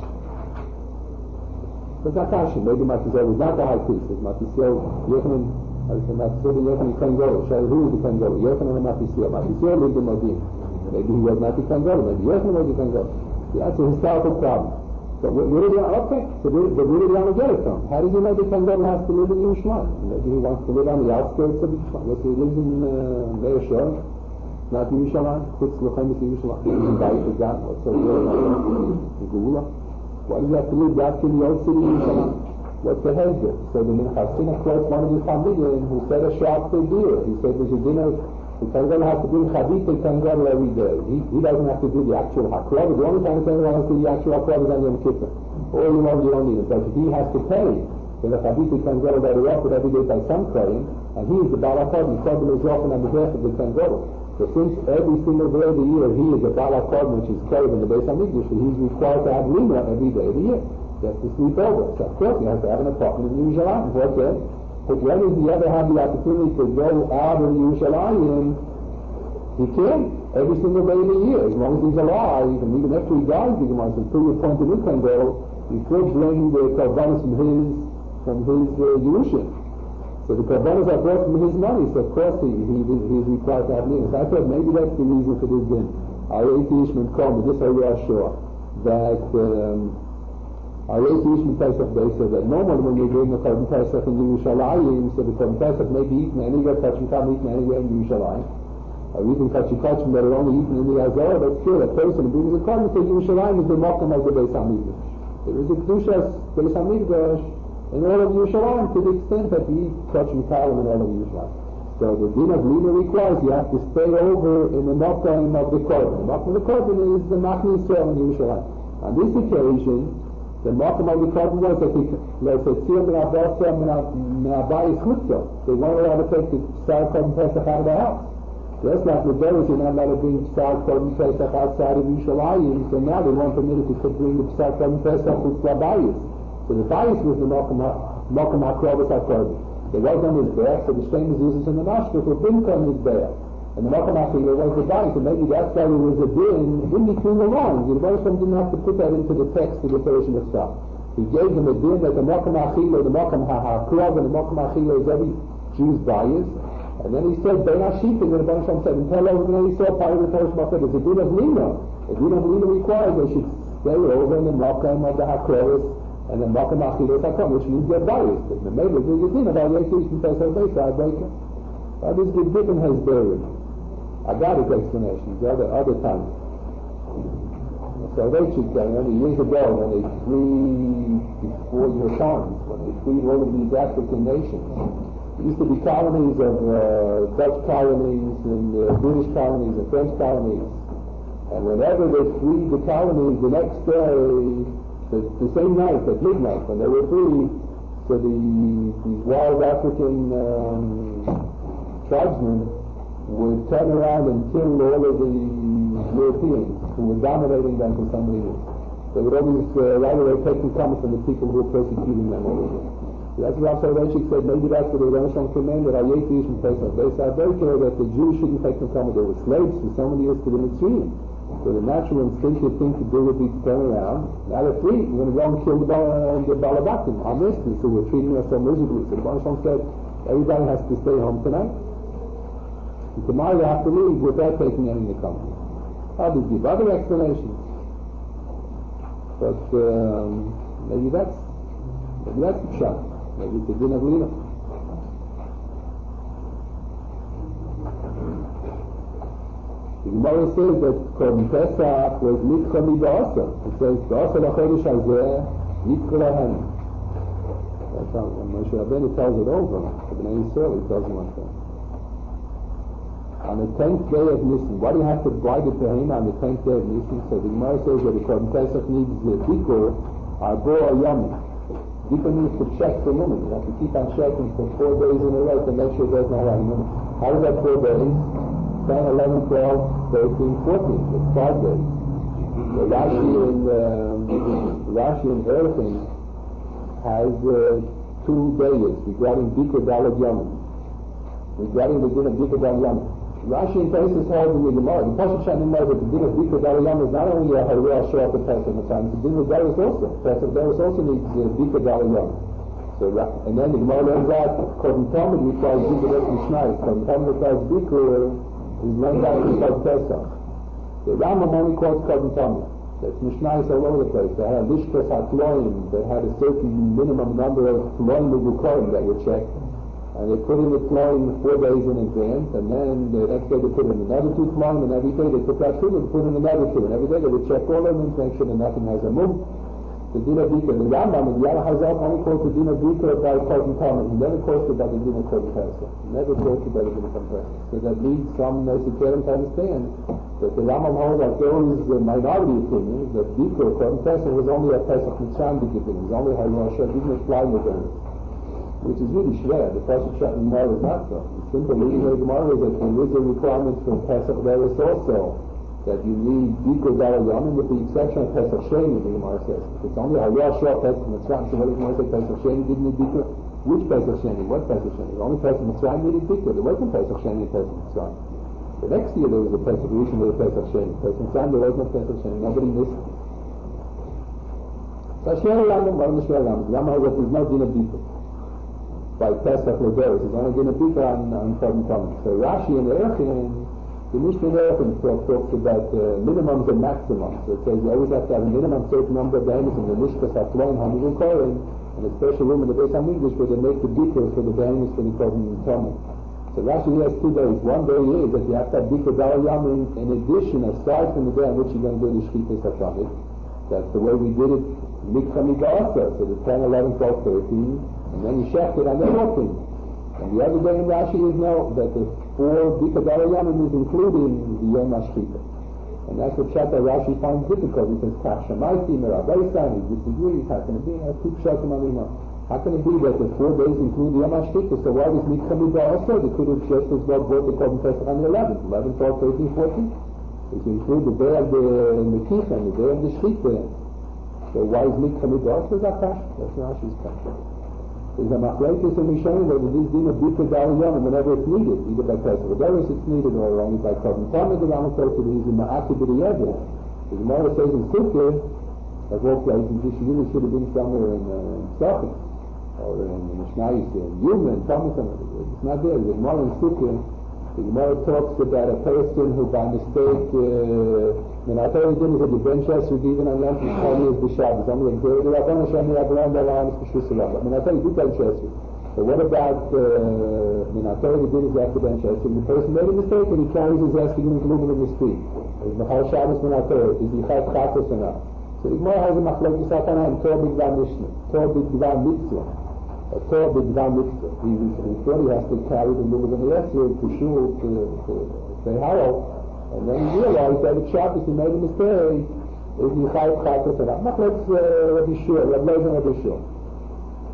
But not Kashi, maybe Matisyo was not the high priest. It was Matisyo, Yochanan, I said Matisyo, the Yochanan Kangolo. Who was the Kangolo? Yochanan and Matisyo. Matisyo lived in Modin. Maybe he was not the Kangolo. Maybe Yochanan was the Kangolo. That's a historical problem. But where, where did he, okay, so where, but where did he want to get it from? How does he know the Kangol has to live in Yerushalayim? Maybe he wants to live on the outskirts of Yerushalayim. Maybe he lives in uh, Be'er Shor, not Yerushalayim. Chutz L'chaim is Yerushalayim. He lives in Bayit Hagan, what's so good about that? In Geula. Why does he have to live back in the old city of Yerushalayim? What's the hezbollah? So the Minchasina quotes one of his Talmidim who said a shop for deer. He said there's a dinner. The Kangol has to bring Chavit to Kangol every day. He, he doesn't have to do the actual Haklav. The only time Kangol has to do the actual Haklav is on Yom Kippur. All you know you don't need it. But he has to pay for the Chavit to Kangol that are offered every day by some Kohen, and he is the Baal HaKorban. The Korban is offered on behalf of the Kangol. So since every single day of the year he is a Baal HaKorban, which is carried in the Beis HaMikdash, so he's required to have Lima every day of the year. He has to sleep over. So of course he has to have an apartment in Yerushalayim. What then? But when does he ever have the opportunity to go out of Yerushalayim? He can, every single day of the year, as long as he's alive, and even after he dies, he can, until you appoint a new Kangol, he could bring the Korbanos from his, from his uh, Yerusha. So the Korbanos are brought from his money, so of course he, he, he's required to have means. I thought maybe that's the reason for this din. Our Ishman called me, this I was sure, that um, our Ishman Pesach, they said that normally when you're doing the Korban Pesach in Yerushalayim, so the Korban Pesach may be eaten anywhere, touching can't eaten anywhere in Yerushalayim. Or even kachikachim that are only eaten in the Azor, that's true. A person who brings a korban to Yerushalayim is the mokum of the Beis HaMikdash. There is a kedushas Beis HaMikdash in all of Yerushalayim to the extent that he eats kachim kalim in all of Yerushalayim. So the din of Lina requires you have to stay over in the mokum of the korban. The mokum of the korban is the Machne Yisrael in Yerushalayim. On this occasion, the mokum of the korban was that they, let's say, tzir min avosah min abayis chutzah. They weren't allowed to take the Sar Korban Pesach out of the house. Just like the Beis, you're not allowed to bring Pesach Korban Pesach outside of Yerushalayim, so now they weren't permitted to bring the Pesach Korban Pesach to the Bayis. So the Bayis was the Mokum HaKrovos HaKorban. There was on his back, so the Shtein Mezuzos and the Mashkef were bring on his back. And the Mokum HaKrovos was the Bayis, and maybe that's why there was a din in between the lines. The Beis didn't have to put that into the text of the Persian itself. He gave them a din that the Mokum HaKrovos, the Mokum HaKrovos, and the Mokum HaKrovos is every Jew's Bayis. And then he said, Ben Ashik, and then the Baruch Shem said, and tell over, and then he saw part of the Torah Shabbat, there's a din of Lina. A din of Lina requires they should stay over in the Mokum of the Hakrovis, and the Mokum Achilos HaKom, which means they're biased. And the Mabel is a din of our Yekish, and Pesach Beis, I break it. That is the different has buried. I got his explanations, other, other times. So they should say, many years ago, when they freed, before your times, when they freed all of these African nations, there used to be colonies of uh, Dutch colonies and uh, British colonies and French colonies. And whenever they freed the colonies, the next day, the, the same night, at midnight, when they were free, So the, these wild African um, tribesmen would turn around and kill all of the Europeans who were dominating them for some reason. They would always uh, right away take the comments from the people who were persecuting them over there. So that's what Rav Soloveitchik said. Maybe that's what the Rebbeinu commanded. I hate these from Pesach. They said very clear that the Jews shouldn't take the comment. They were slaves for so many years to the Mitzrayim. So the natural instinctive thing to do would be to turn around. Now they're free. We're going to go and kill the, uh, the Balabatim, our ministers, who were treating us so miserably. So the Rebbeinu said, everybody has to stay home tonight. And tomorrow you have to leave without taking any of the company. Others give other explanations. But um, maybe that's maybe that's the shot. Maybe it's the din of Lina. The Gemara says that Korban Pesach was Nitcha Mid'asa. It says, D'asa l'chodesh hazeh Nitcha lahem. That's how when Moshe Rabbeinu tells it over. The Bnei Yisrael, he tells them like that. On the tenth day of Nisan, why do you have to blind it to him on the tenth day of Nisan? So the Gemara says that the Korban Pesach needs the Bikur, Arbo Ayami. Bikur needs to check the minute. You have to keep on checking for four days in a row to make sure there's no right minute. How is that four days? ten, eleven, twelve, thirteen, fourteen. It's five days. So Rashi in um, Rashi in Erchin has uh, two days regarding Bikur Dalad Yamim. Regarding the din of Bikur Dalad Yamim. Rashi and Tosfos holds in the Gemara. The Pasuk Shanim knows that the din of Bikur Dalad Yamim is not only a Harei show up at Pesach time, the din of Dalad also. Pesach Dalad also needs uh, Bikur Dalad Yamim. So, and then the Gemara learns out, Korban Tamid requires Bikur Dalad Mishnayos. Korban Tamid requires Bikur is learned out in Korban Pesach. The Rambam only quotes Korban Tamid. That's Mishnayos all over the place. They had Lishkas HaTloim that had a certain minimum number of Tloim Mevukorim that were checked. And they put in the Tloim four days in advance, and then the next day they put in another two Tloim, and every day they took out two and put in another two. And every day they would check all of them to make sure that nothing has a move. The Din of Bikur, the Rambam and the Yad HaZal only quotes the Din of Bikur by Korban Tamid. He never quotes about the Din of Korban Pesach. He never quotes about the Din of Korban Pesach. So that leads some Nesikerim to understand that the Rambam holds like those uh, minority opinions that Bikur, Korban Pesach, was only a Pesach Mitzrayim beginning. It was only a Rosh Hashanah, didn't apply with them. Which is really shver. The Pasuk Shat in Gemara is not so. The simple reading of the Gemara is that there is a requirement for Pesach. There is also that you need Bikur Dalad Yamim with the exception of Pesach Sheni, the Gemara says. If it's only a Rosh Hashanah Pesach Mitzrayim, so what does the Gemara say? Pesach Sheni didn't need Bikur? Which Pesach Sheni? What Pesach Sheni? Only Pesach Mitzrayim needed Bikur. There wasn't Pesach Sheni and Pesach Mitzrayim. The next year there was a Pesach Rishon with a Pesach Sheni. Pesach Mitzrayim there was no Pesach Sheni. Nobody missed it. So Sheni Rambam, one of the Sheni Rambam, the Rambam holds that there's no din of Bikur. By Pesach Leberis, it's only going to be on on Korban Tamid. So Rashi and Erchin, the Mishnah Erchin talk, talks about uh, minimums and maximums. So it says you always have to have a minimum certain number of behemoths in the Mishkas HaTloim Hamidul Kohen, and a special room in the Beis Hamikdash where they make the Bikur for the behemoths for the Korban Tamid. So Rashi has two days. One day is that you have to have Bikur Dalad Yamim in addition, aside from the day on which you're going to do the Shchitas HaTamid. That's the way we did it, Mikcha Mid'asa, so the ten, eleven, twelve, thirteen. And then you shecht it on the fourteenth. And the other day in Rashi is no, that the four Bikur Dalad Yamim is including the Yom HaShchita. And that's what Pshat Rashi finds difficult. He says, Kach Shamaiti Merabeisan, he disagrees, how can it be? I have two Pshatim on Imam. How can it be that the four days include the Yom HaShchita? So why does Mikcha Mid'asa? They could have just as well brought the Korban Pesach on the eleventh, eleven, twelve, thirteen, fourteen. It include the day of the Mekicha and the day of the Shchita. So why is Mikcha Mid'asa? That's Rashi's Kach. There's a machlekes in Mishnah whether this din of Bikur Dalad Yamim whenever it's needed, either by Pesach Leberis it's needed or only by Korban Tamid. The Rambam says that he's in Ma'ati B'Riyevah. The Gemara says in Sukkah, of all places, this really should have been somewhere in uh, Sachik or in Mishnayis in Yuma and Thomas. It's not there. The Gemara in Sukkah, the Gemara talks about a person who by mistake, uh, when I tell you is that the Ben Chesed even on Lent is only as the Shabbos. I'm like, the Rabban Hashem, the Rabban Hashem, the Shus Rabban. I mean, I tell you, do Ben Chesed. So what about, uh, when I tell you the din is after Ben Chesed, the person made a mistake and he carries his ass to give him aluminum in the street. Is the Chal Shabbos when I tell you, is he Chal Chatos or not? So the Gemara has a machlokes Satana and Torah B'Dvar Mishnah, Torah B'Dvar Mitzvah. A Torah B'Dvar Mitzvah. He, he thought he has to carry the aluminum in the Yesir to shul, to, to say hello. And then he realized that if Shabbos he made a mistake, if he chayv chatos or not. Let's uh, be sure, Rabbi Lezer Rabbi Shur. So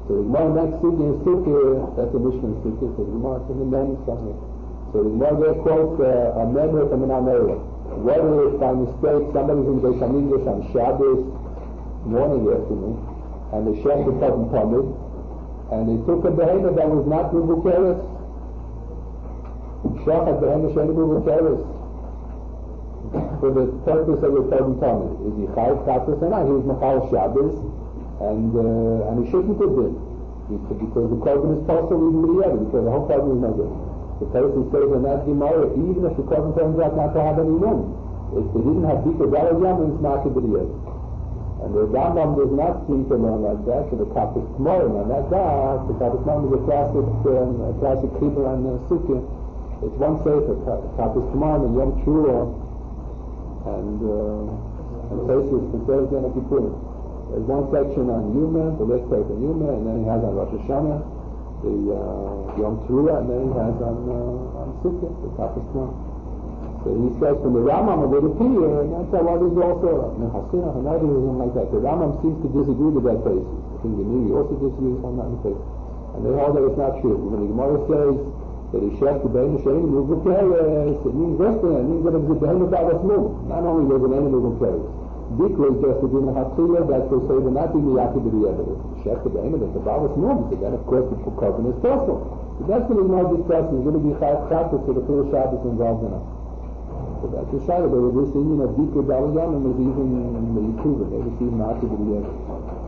So the Gemara next Sukkah in Sukkah, that's a Mishnah in Sukkah, so the Gemara is in the Mem somewhere. So the Gemara there quotes uh, a member from an Amera. Whether if by mistake somebody's in the Beis HaMikdash on Shabbos morning or afternoon, and they shed the cotton tamid, and they took a behemoth that was not Rubukeres. Shachat behemoth sheni Rubukeres. For the purpose of the cotton tamid. Is he chayav chatos or not? He was Machal Shabbos, and uh, and he shouldn't have been. Because the carbon is possible even with the other, because the whole carbon is not good. The person says in that Gemara, even if the carbon turns out not to have any room, if they didn't have Dika Dalajam, it's not to be the other. And the Rambam does not seem to learn like that, so the Kappas Kmorim on that that, the Kappas Kmorim is a classic, um, a classic keeper on uh, Sukkah. It's one sefer, Kappas Kmorim and Yom Trua, and uh, and Tesis, the Thursday and Kippurim. There's one section on Yuma, the left part on Yuma, and then he has on Rosh Hashanah, the uh, Yom Teruah, and then he has on uh, on Sukkah, the Kappas Kmorim. So he says from the Rambam it would appear, and that's how others also, Nechasina, and others isn't like that. The Rambam seems to disagree with that basis. I think the Niri also disagrees on that basis. And they hold that it's not true. When the Gemara says that he sheft the Bein Hashem, Rubukeres, it means resting, it means that it was a Bein that was moved. Not only was it any Rubukeres. Dikra is just a din of Hatzila, that's to say that not be miyaki to the evidence. Sheft the Bein, that the Baal was moved, so then of course the carbon is possible. So that's what the Gemara discusses, is going to be Chayav Chatos for the full Shabbos involved in it. So that's a shayla, but this union of Dikra Dalajam is even the Yikuva, they was even not to be the evidence.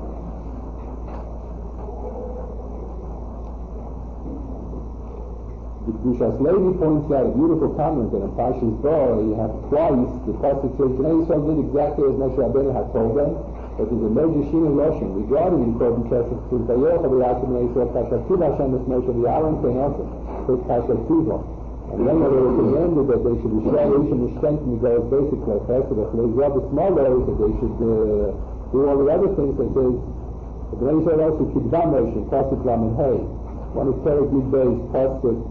The Kedushas Levi points out a beautiful comment that in Parshas Bo you have twice the pasuk says Bnei Yisrael did exactly as Moshe Rabbeinu had told them, but there's a major shin in Loshen regarding the Korban Kesef. It says Vayocha v'yaseh Bnei Yisrael Pashat Tiv Hashem es Moshe v'Aaron Kenosem. It's Pashat Tiva. And then they were commanded that they should be Yisrael Yishem Mishkenk Migoyes basically like Chesed Echlei the small areas that they should uh, do all the other things that says Bnei Yisrael also Kidva Moshe Pasuk Lamed Hey. One is Perek Midbeis Pasuk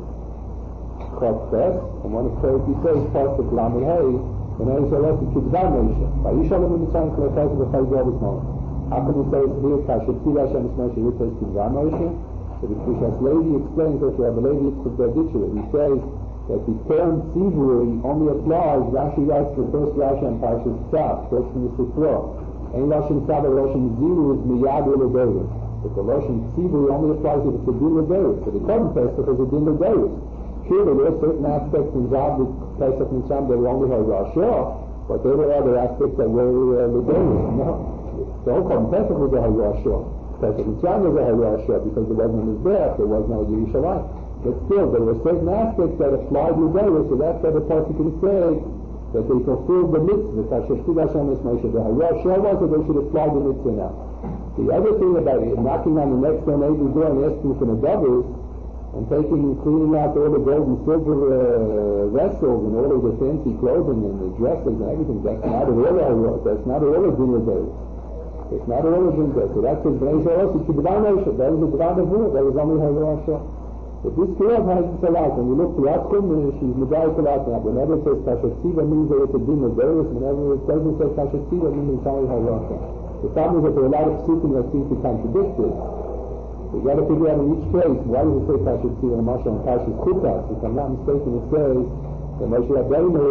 Chafes, and one is Perek Yisrael Pasuk Lamed Hey, and then Yisrael also Kidva Moshe. By Yisrael Lim Mitzrayim Chlei Chesed Echlei Zobis Moshe. How can we say it's here Kashet Tiv Hashem es Moshe here says Kidva Moshe? So the Kedushas Levi explains that Rabbi Levi Yitzchak Berditcher. He says that the term Tzivui only applies, Rashi writes the first Rashi on Parshas Tzav, first from the Sifra. Ein Loshen Tzav or Loshen Ziru is Miyad Uledeus. But the Loshen Tzivui only applies if it's a Din Ledeus. So the Korban Pesach is a Din Ledeus. Sure, there were certain aspects in Zav, the Pesach and Tzam, that were only Harashah, but there were other aspects that were uh, Ledeus. No. The whole Korban Pesach was a Harashah. Pesach and Tzam was a Harashah because there wasn't a Mizbeach, there was no Yerushalayim. But still, there were certain aspects that applied Ledeus, so that's why the Pasuk can say that they fulfilled the mitzvah. Kasher Tiv Hashem es Moshe. The Harashah was that they should apply the mitzvah now. The other thing about it, knocking on the next door neighbor's door and asking for the doubles, and taking, cleaning out all the gold and silver uh, vessels and all of the fancy clothing and the dresses and everything, that's not at all a Harashah. That's not at all a Din Ledeus. It's not all a Din Ledeus. So that's his Bnei Yisrael also Kidva Moshe. That was a Dvar Nevuah. That was only Harashah. But this Kirov has it a lot. When you look throughout Chumash, she's Medayik a lot now. Whenever it says Kashet Tiva, means that it's a Din Ledeus. Whenever it doesn't say Kashet Tiva, it means it's only Harashah. The problem is that there are a lot of psukim that seem to contradict this. You got to figure out in each case, why does it say Kashet Tiva and Moshe and Kashet Chutas? If I'm not mistaken, it says that Moshe Rabbeinu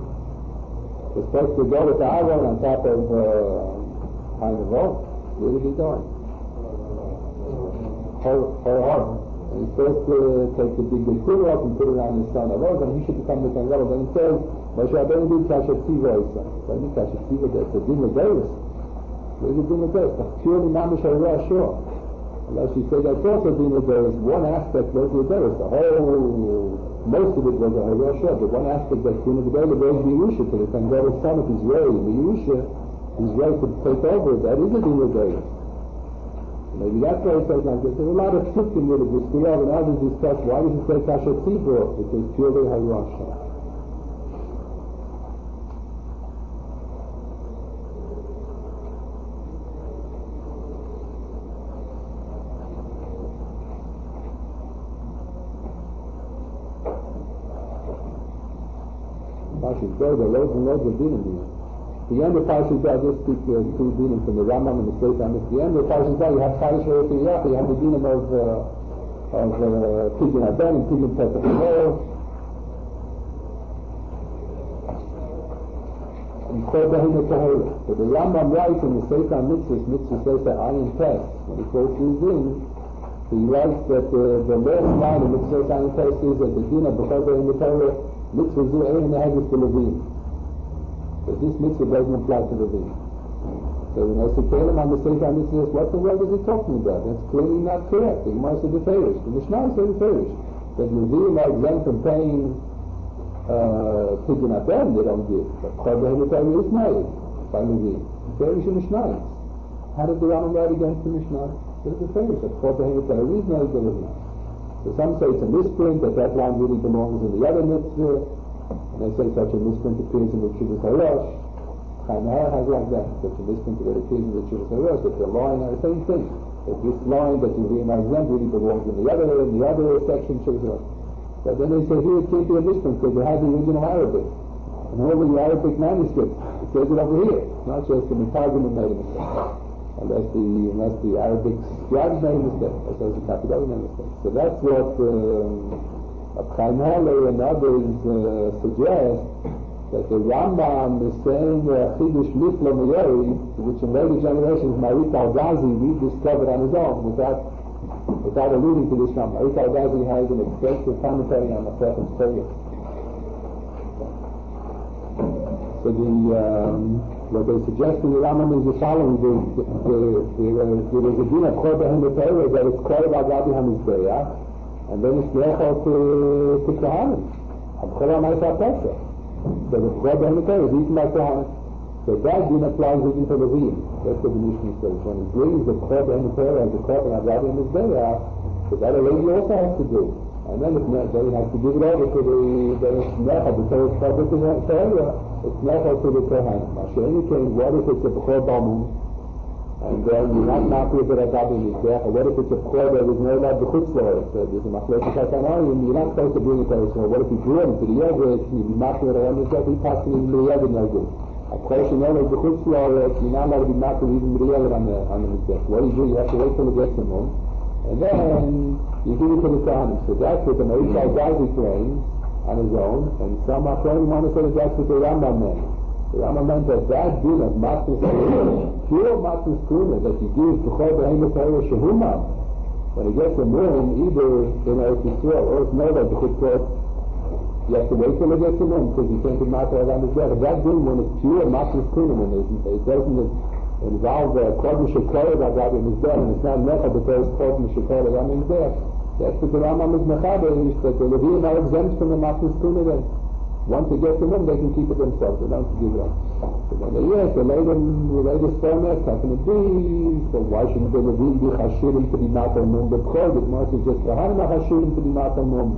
was supposed to go with the Aaron on top of uh, Hain Rov. Where did he go? Her heart. And he's supposed to take the big big quiver up and put it on his son Aaron, and he should become the son Aaron. Then it says Moshe Rabbeinu did Kashet Tiva also. So I mean Kashet Tiva, that's a Din Ledeus. Where's the Din Ledeus? That's purely Mamish Harashah. Unless you say that's also Din Ledeus, one aspect was Ledeus. The whole, most of it was a Harashah, but one aspect that's Din Ledeus was the Yerusha, to the Tangora's son of Israel. The Yerusha, Israel could take over. That is a Din Ledeus. Maybe that's why it says like this. There's a lot of shifting with it. We have and others discuss why does it say Kashet Tiva? It says purely Harashah. There's loads and loads of din in these. the end of Parshas Dai, just speak uh, two dinim from the Rambam and the Sefer Mitzvah. At the end of Parshas Dai, you have Chayis Reyot, you have the dinim of uh, of Pidyon Aben and Pidyon Pesach Hamor. And Kol Behemoth Tahora. So the Rambam writes in the Sefer Mitzvah, Mitzvah Sefer Ayin Tes, when he quotes these in, he writes that uh, the last line of Mitzvah Sefer Ayin Tes is that the din of Kol Behemoth Tahora, Mitzvah Zu Ein Nehegis to Levim. But this mitzvah doesn't apply to Levim. So when I say Kalim on the Sefer Mitzvah, what the world is he talking about? That's clearly not correct. The Gemara said the Farish. The Mishnah said the Farish. That Levim are exempt from paying Pidyon Aben, they don't give. But Kol Behemoth Tahora is made by Levim. Farish and Mishnah. How did the Rambam write against the Mishnah? There's a Farish that Kol Behemoth Tahora is made by Levim. So some say it's a misprint, that that line really belongs in the other mitzvah. And they say such a misprint appears in the Chuvas HaRosh. Chaim Har has like that. Such a misprint that appears in the Chuvas HaRosh. That the line are the same thing. That this line that you read in exempt really belongs in the other in the other section Chuvas HaRosh. But then they say here it can't be a misprint because it has the original Arabic. And all the Arabic manuscripts, it says it over here. It's not just the Mitagim made a mistake. Unless the unless the Arabic scribes made a mistake. Or says the Kapitol made a mistake. So that's what um, Chaim Halle and others uh, suggest, that the Rambam is saying Chidush Nifla Meyeri, which in later generations Marik Al-Ghazi rediscovered on his own without without alluding to this Rambam. Marik Al-Ghazi has an extensive commentary on the Second Torah. So the um, what they suggest in the Rambam is the following: there is a din of Kol Behemoth Tahora that it's Kol V'Agabi HaMizbeach, and then it's Nechal to to Kohanim. Abchol HaMa'aseh HaPesach. So the Kol Behemoth Tahora is eaten by Kohanim. So that din applies even to Levim. That's what the Mishnah says. When he brings the Kol Behemoth Tahora as the Kol V'Agabi HaMizbeach, so that a lady also has to do. And then it's not, then he has to give it over to the the Nechal, the Torah Shabbat Torah. It's Nechal to the Kohanim. Masha'ini came, what if it's a B'chor Balmum, and then you're not Makri B'Ragabi Mizbeach, or what if it's a B'chor that is no allowed B'chutz La'or, so there's a Machlokes HaTanaim, you're not supposed to bring it to us, what if you drew him to the Yevit, you'd be Makri B'Ragabi Mizbeach, he passed him in the Yevit no good. A B'chor Shenolad B'chutz La'or, you're not allowed to be Makri even the Yevit on the, on the Mizbeach. What do you do? You have to wait till it gets to him, and then you give it to the Kohanim. So that's what the Marik Al-Ghazi claims on his own, and some Achronim want to say that that's what the Rambam meant. The Rambam meant that that din of Matzos Kuna, pure Matzos Kuna, that you give to Chol Behemoth Tahora Shehumam, when he gets a moon, either in Eretz Yisrael or it's Noda, the Chutzot, you have to wait till it gets a moon, because you can't be Matzos on his death. That din, when it's pure Matzos Kuna, when it, it doesn't involve the Kodm Shekora that got in his death, and it's not Nechal because Kodm Shekora that got in his death. That's what the Rambam is Mechaber, that the Levim are exempt from the Matzos Kuna then. Once they get to them, they can keep it themselves. They don't have to give it up. So when they yes, the later, the later spermets, how can it be? So why shouldn't the Levim be Chashirim to be Matal Mum? The B'chor, the Gemara says just Kohanim are Chashirim to be Matal Mum.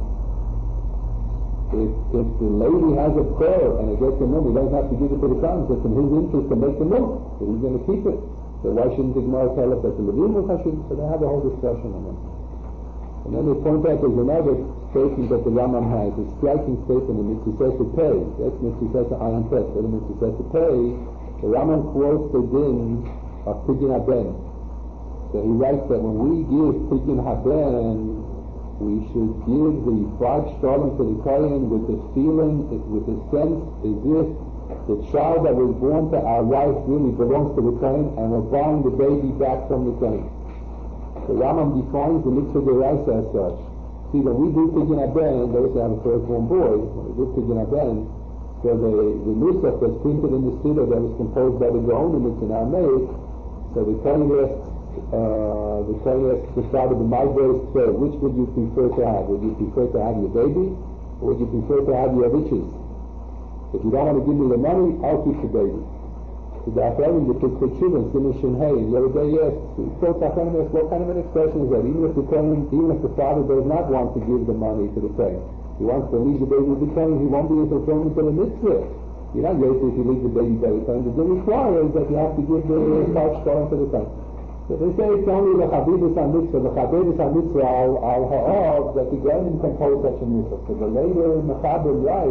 If, if the lady has a B'chor and it gets a Mum, he doesn't have to give it to the Kohanim. It's in his interest to make the Mum. So he's going to keep it. So why shouldn't the Gemara tell us that the Levim are Chashirim? So they have a whole discussion on that. And then they point out there's another statement that the Rambam has, a striking statement in Mitzvah to pay. That's Mitzvah to Ayin Tes. But in Mitzvah to pay, the Rambam quotes the din of Pidyon Aben. So he writes that when we give Pidyon Aben, we should give the five shtalim to the Kohen with the feeling, with the sense as if the child that was born to our wife really belongs to the Kohen, and we're buying the baby back from the Kohen. The Rambam defines the mitzvah deraisa as such. See, when we do Pidyon Aben, those who have a firstborn boy, when we do Pidyon Aben, so the, the nusach that's printed in the siddur that was composed by the Gaonim, it's in Aramaic, so the Kohen asks, uh, the Kohen asks the father, the my verse say, which would you prefer to have? Would you prefer to have your baby, or would you prefer to have your riches? If you don't want to give me the money, I'll keep the baby. So the Achronim, the Kitzur, Siman Shin Hey, the other day asked, so the Achronim asked, what kind of an expression is that? Even if the Kohen, even if the father does not want to give the money to the Kohen, he wants to leave the baby with the Kohen, he won't be able to throw him into the mitzvah. You're not going to if you leave the baby by the Kohen. The din requires that you have to give the five shtalim to the Kohen. So they say it's only the Chabibus HaMitzvah, the Chabibus HaMitzvah al Ha'av, that the Goyim compose such a mitzvah. So the later Mechaber writes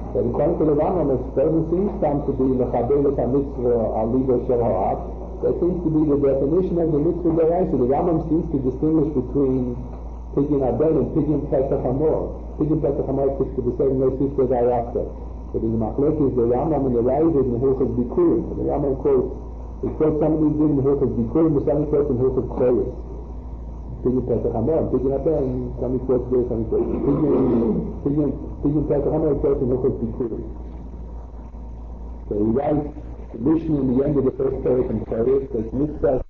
But according to the Rambam, it doesn't seem to be the Chabelis HaMitzvah Aliva Shel Ha'ab. That seems to be the definition of the mitzvah deraisa. The Rambam seems to distinguish between Pidyon Haben and Pidyon Pesach Hamor. Pidyon Pesach Hamor sticks to the same way Sifra Dayafta. So there's a machlokes, the Rambam and the Raavad in the Hilchos Bikurim. The Rambam quotes, he quotes some of these in the Hilchos Bikurim, the some he quotes in Hilchos Koros. Pidyon Pesach Hamor, Pidyon Haben, some he quotes there, some he quotes Pidyon Pidyon Pesach Hamor quotes in Hilchos Bikurim. So he writes, the Mishnah in the end of the first paragraph in Koros, that mitzvah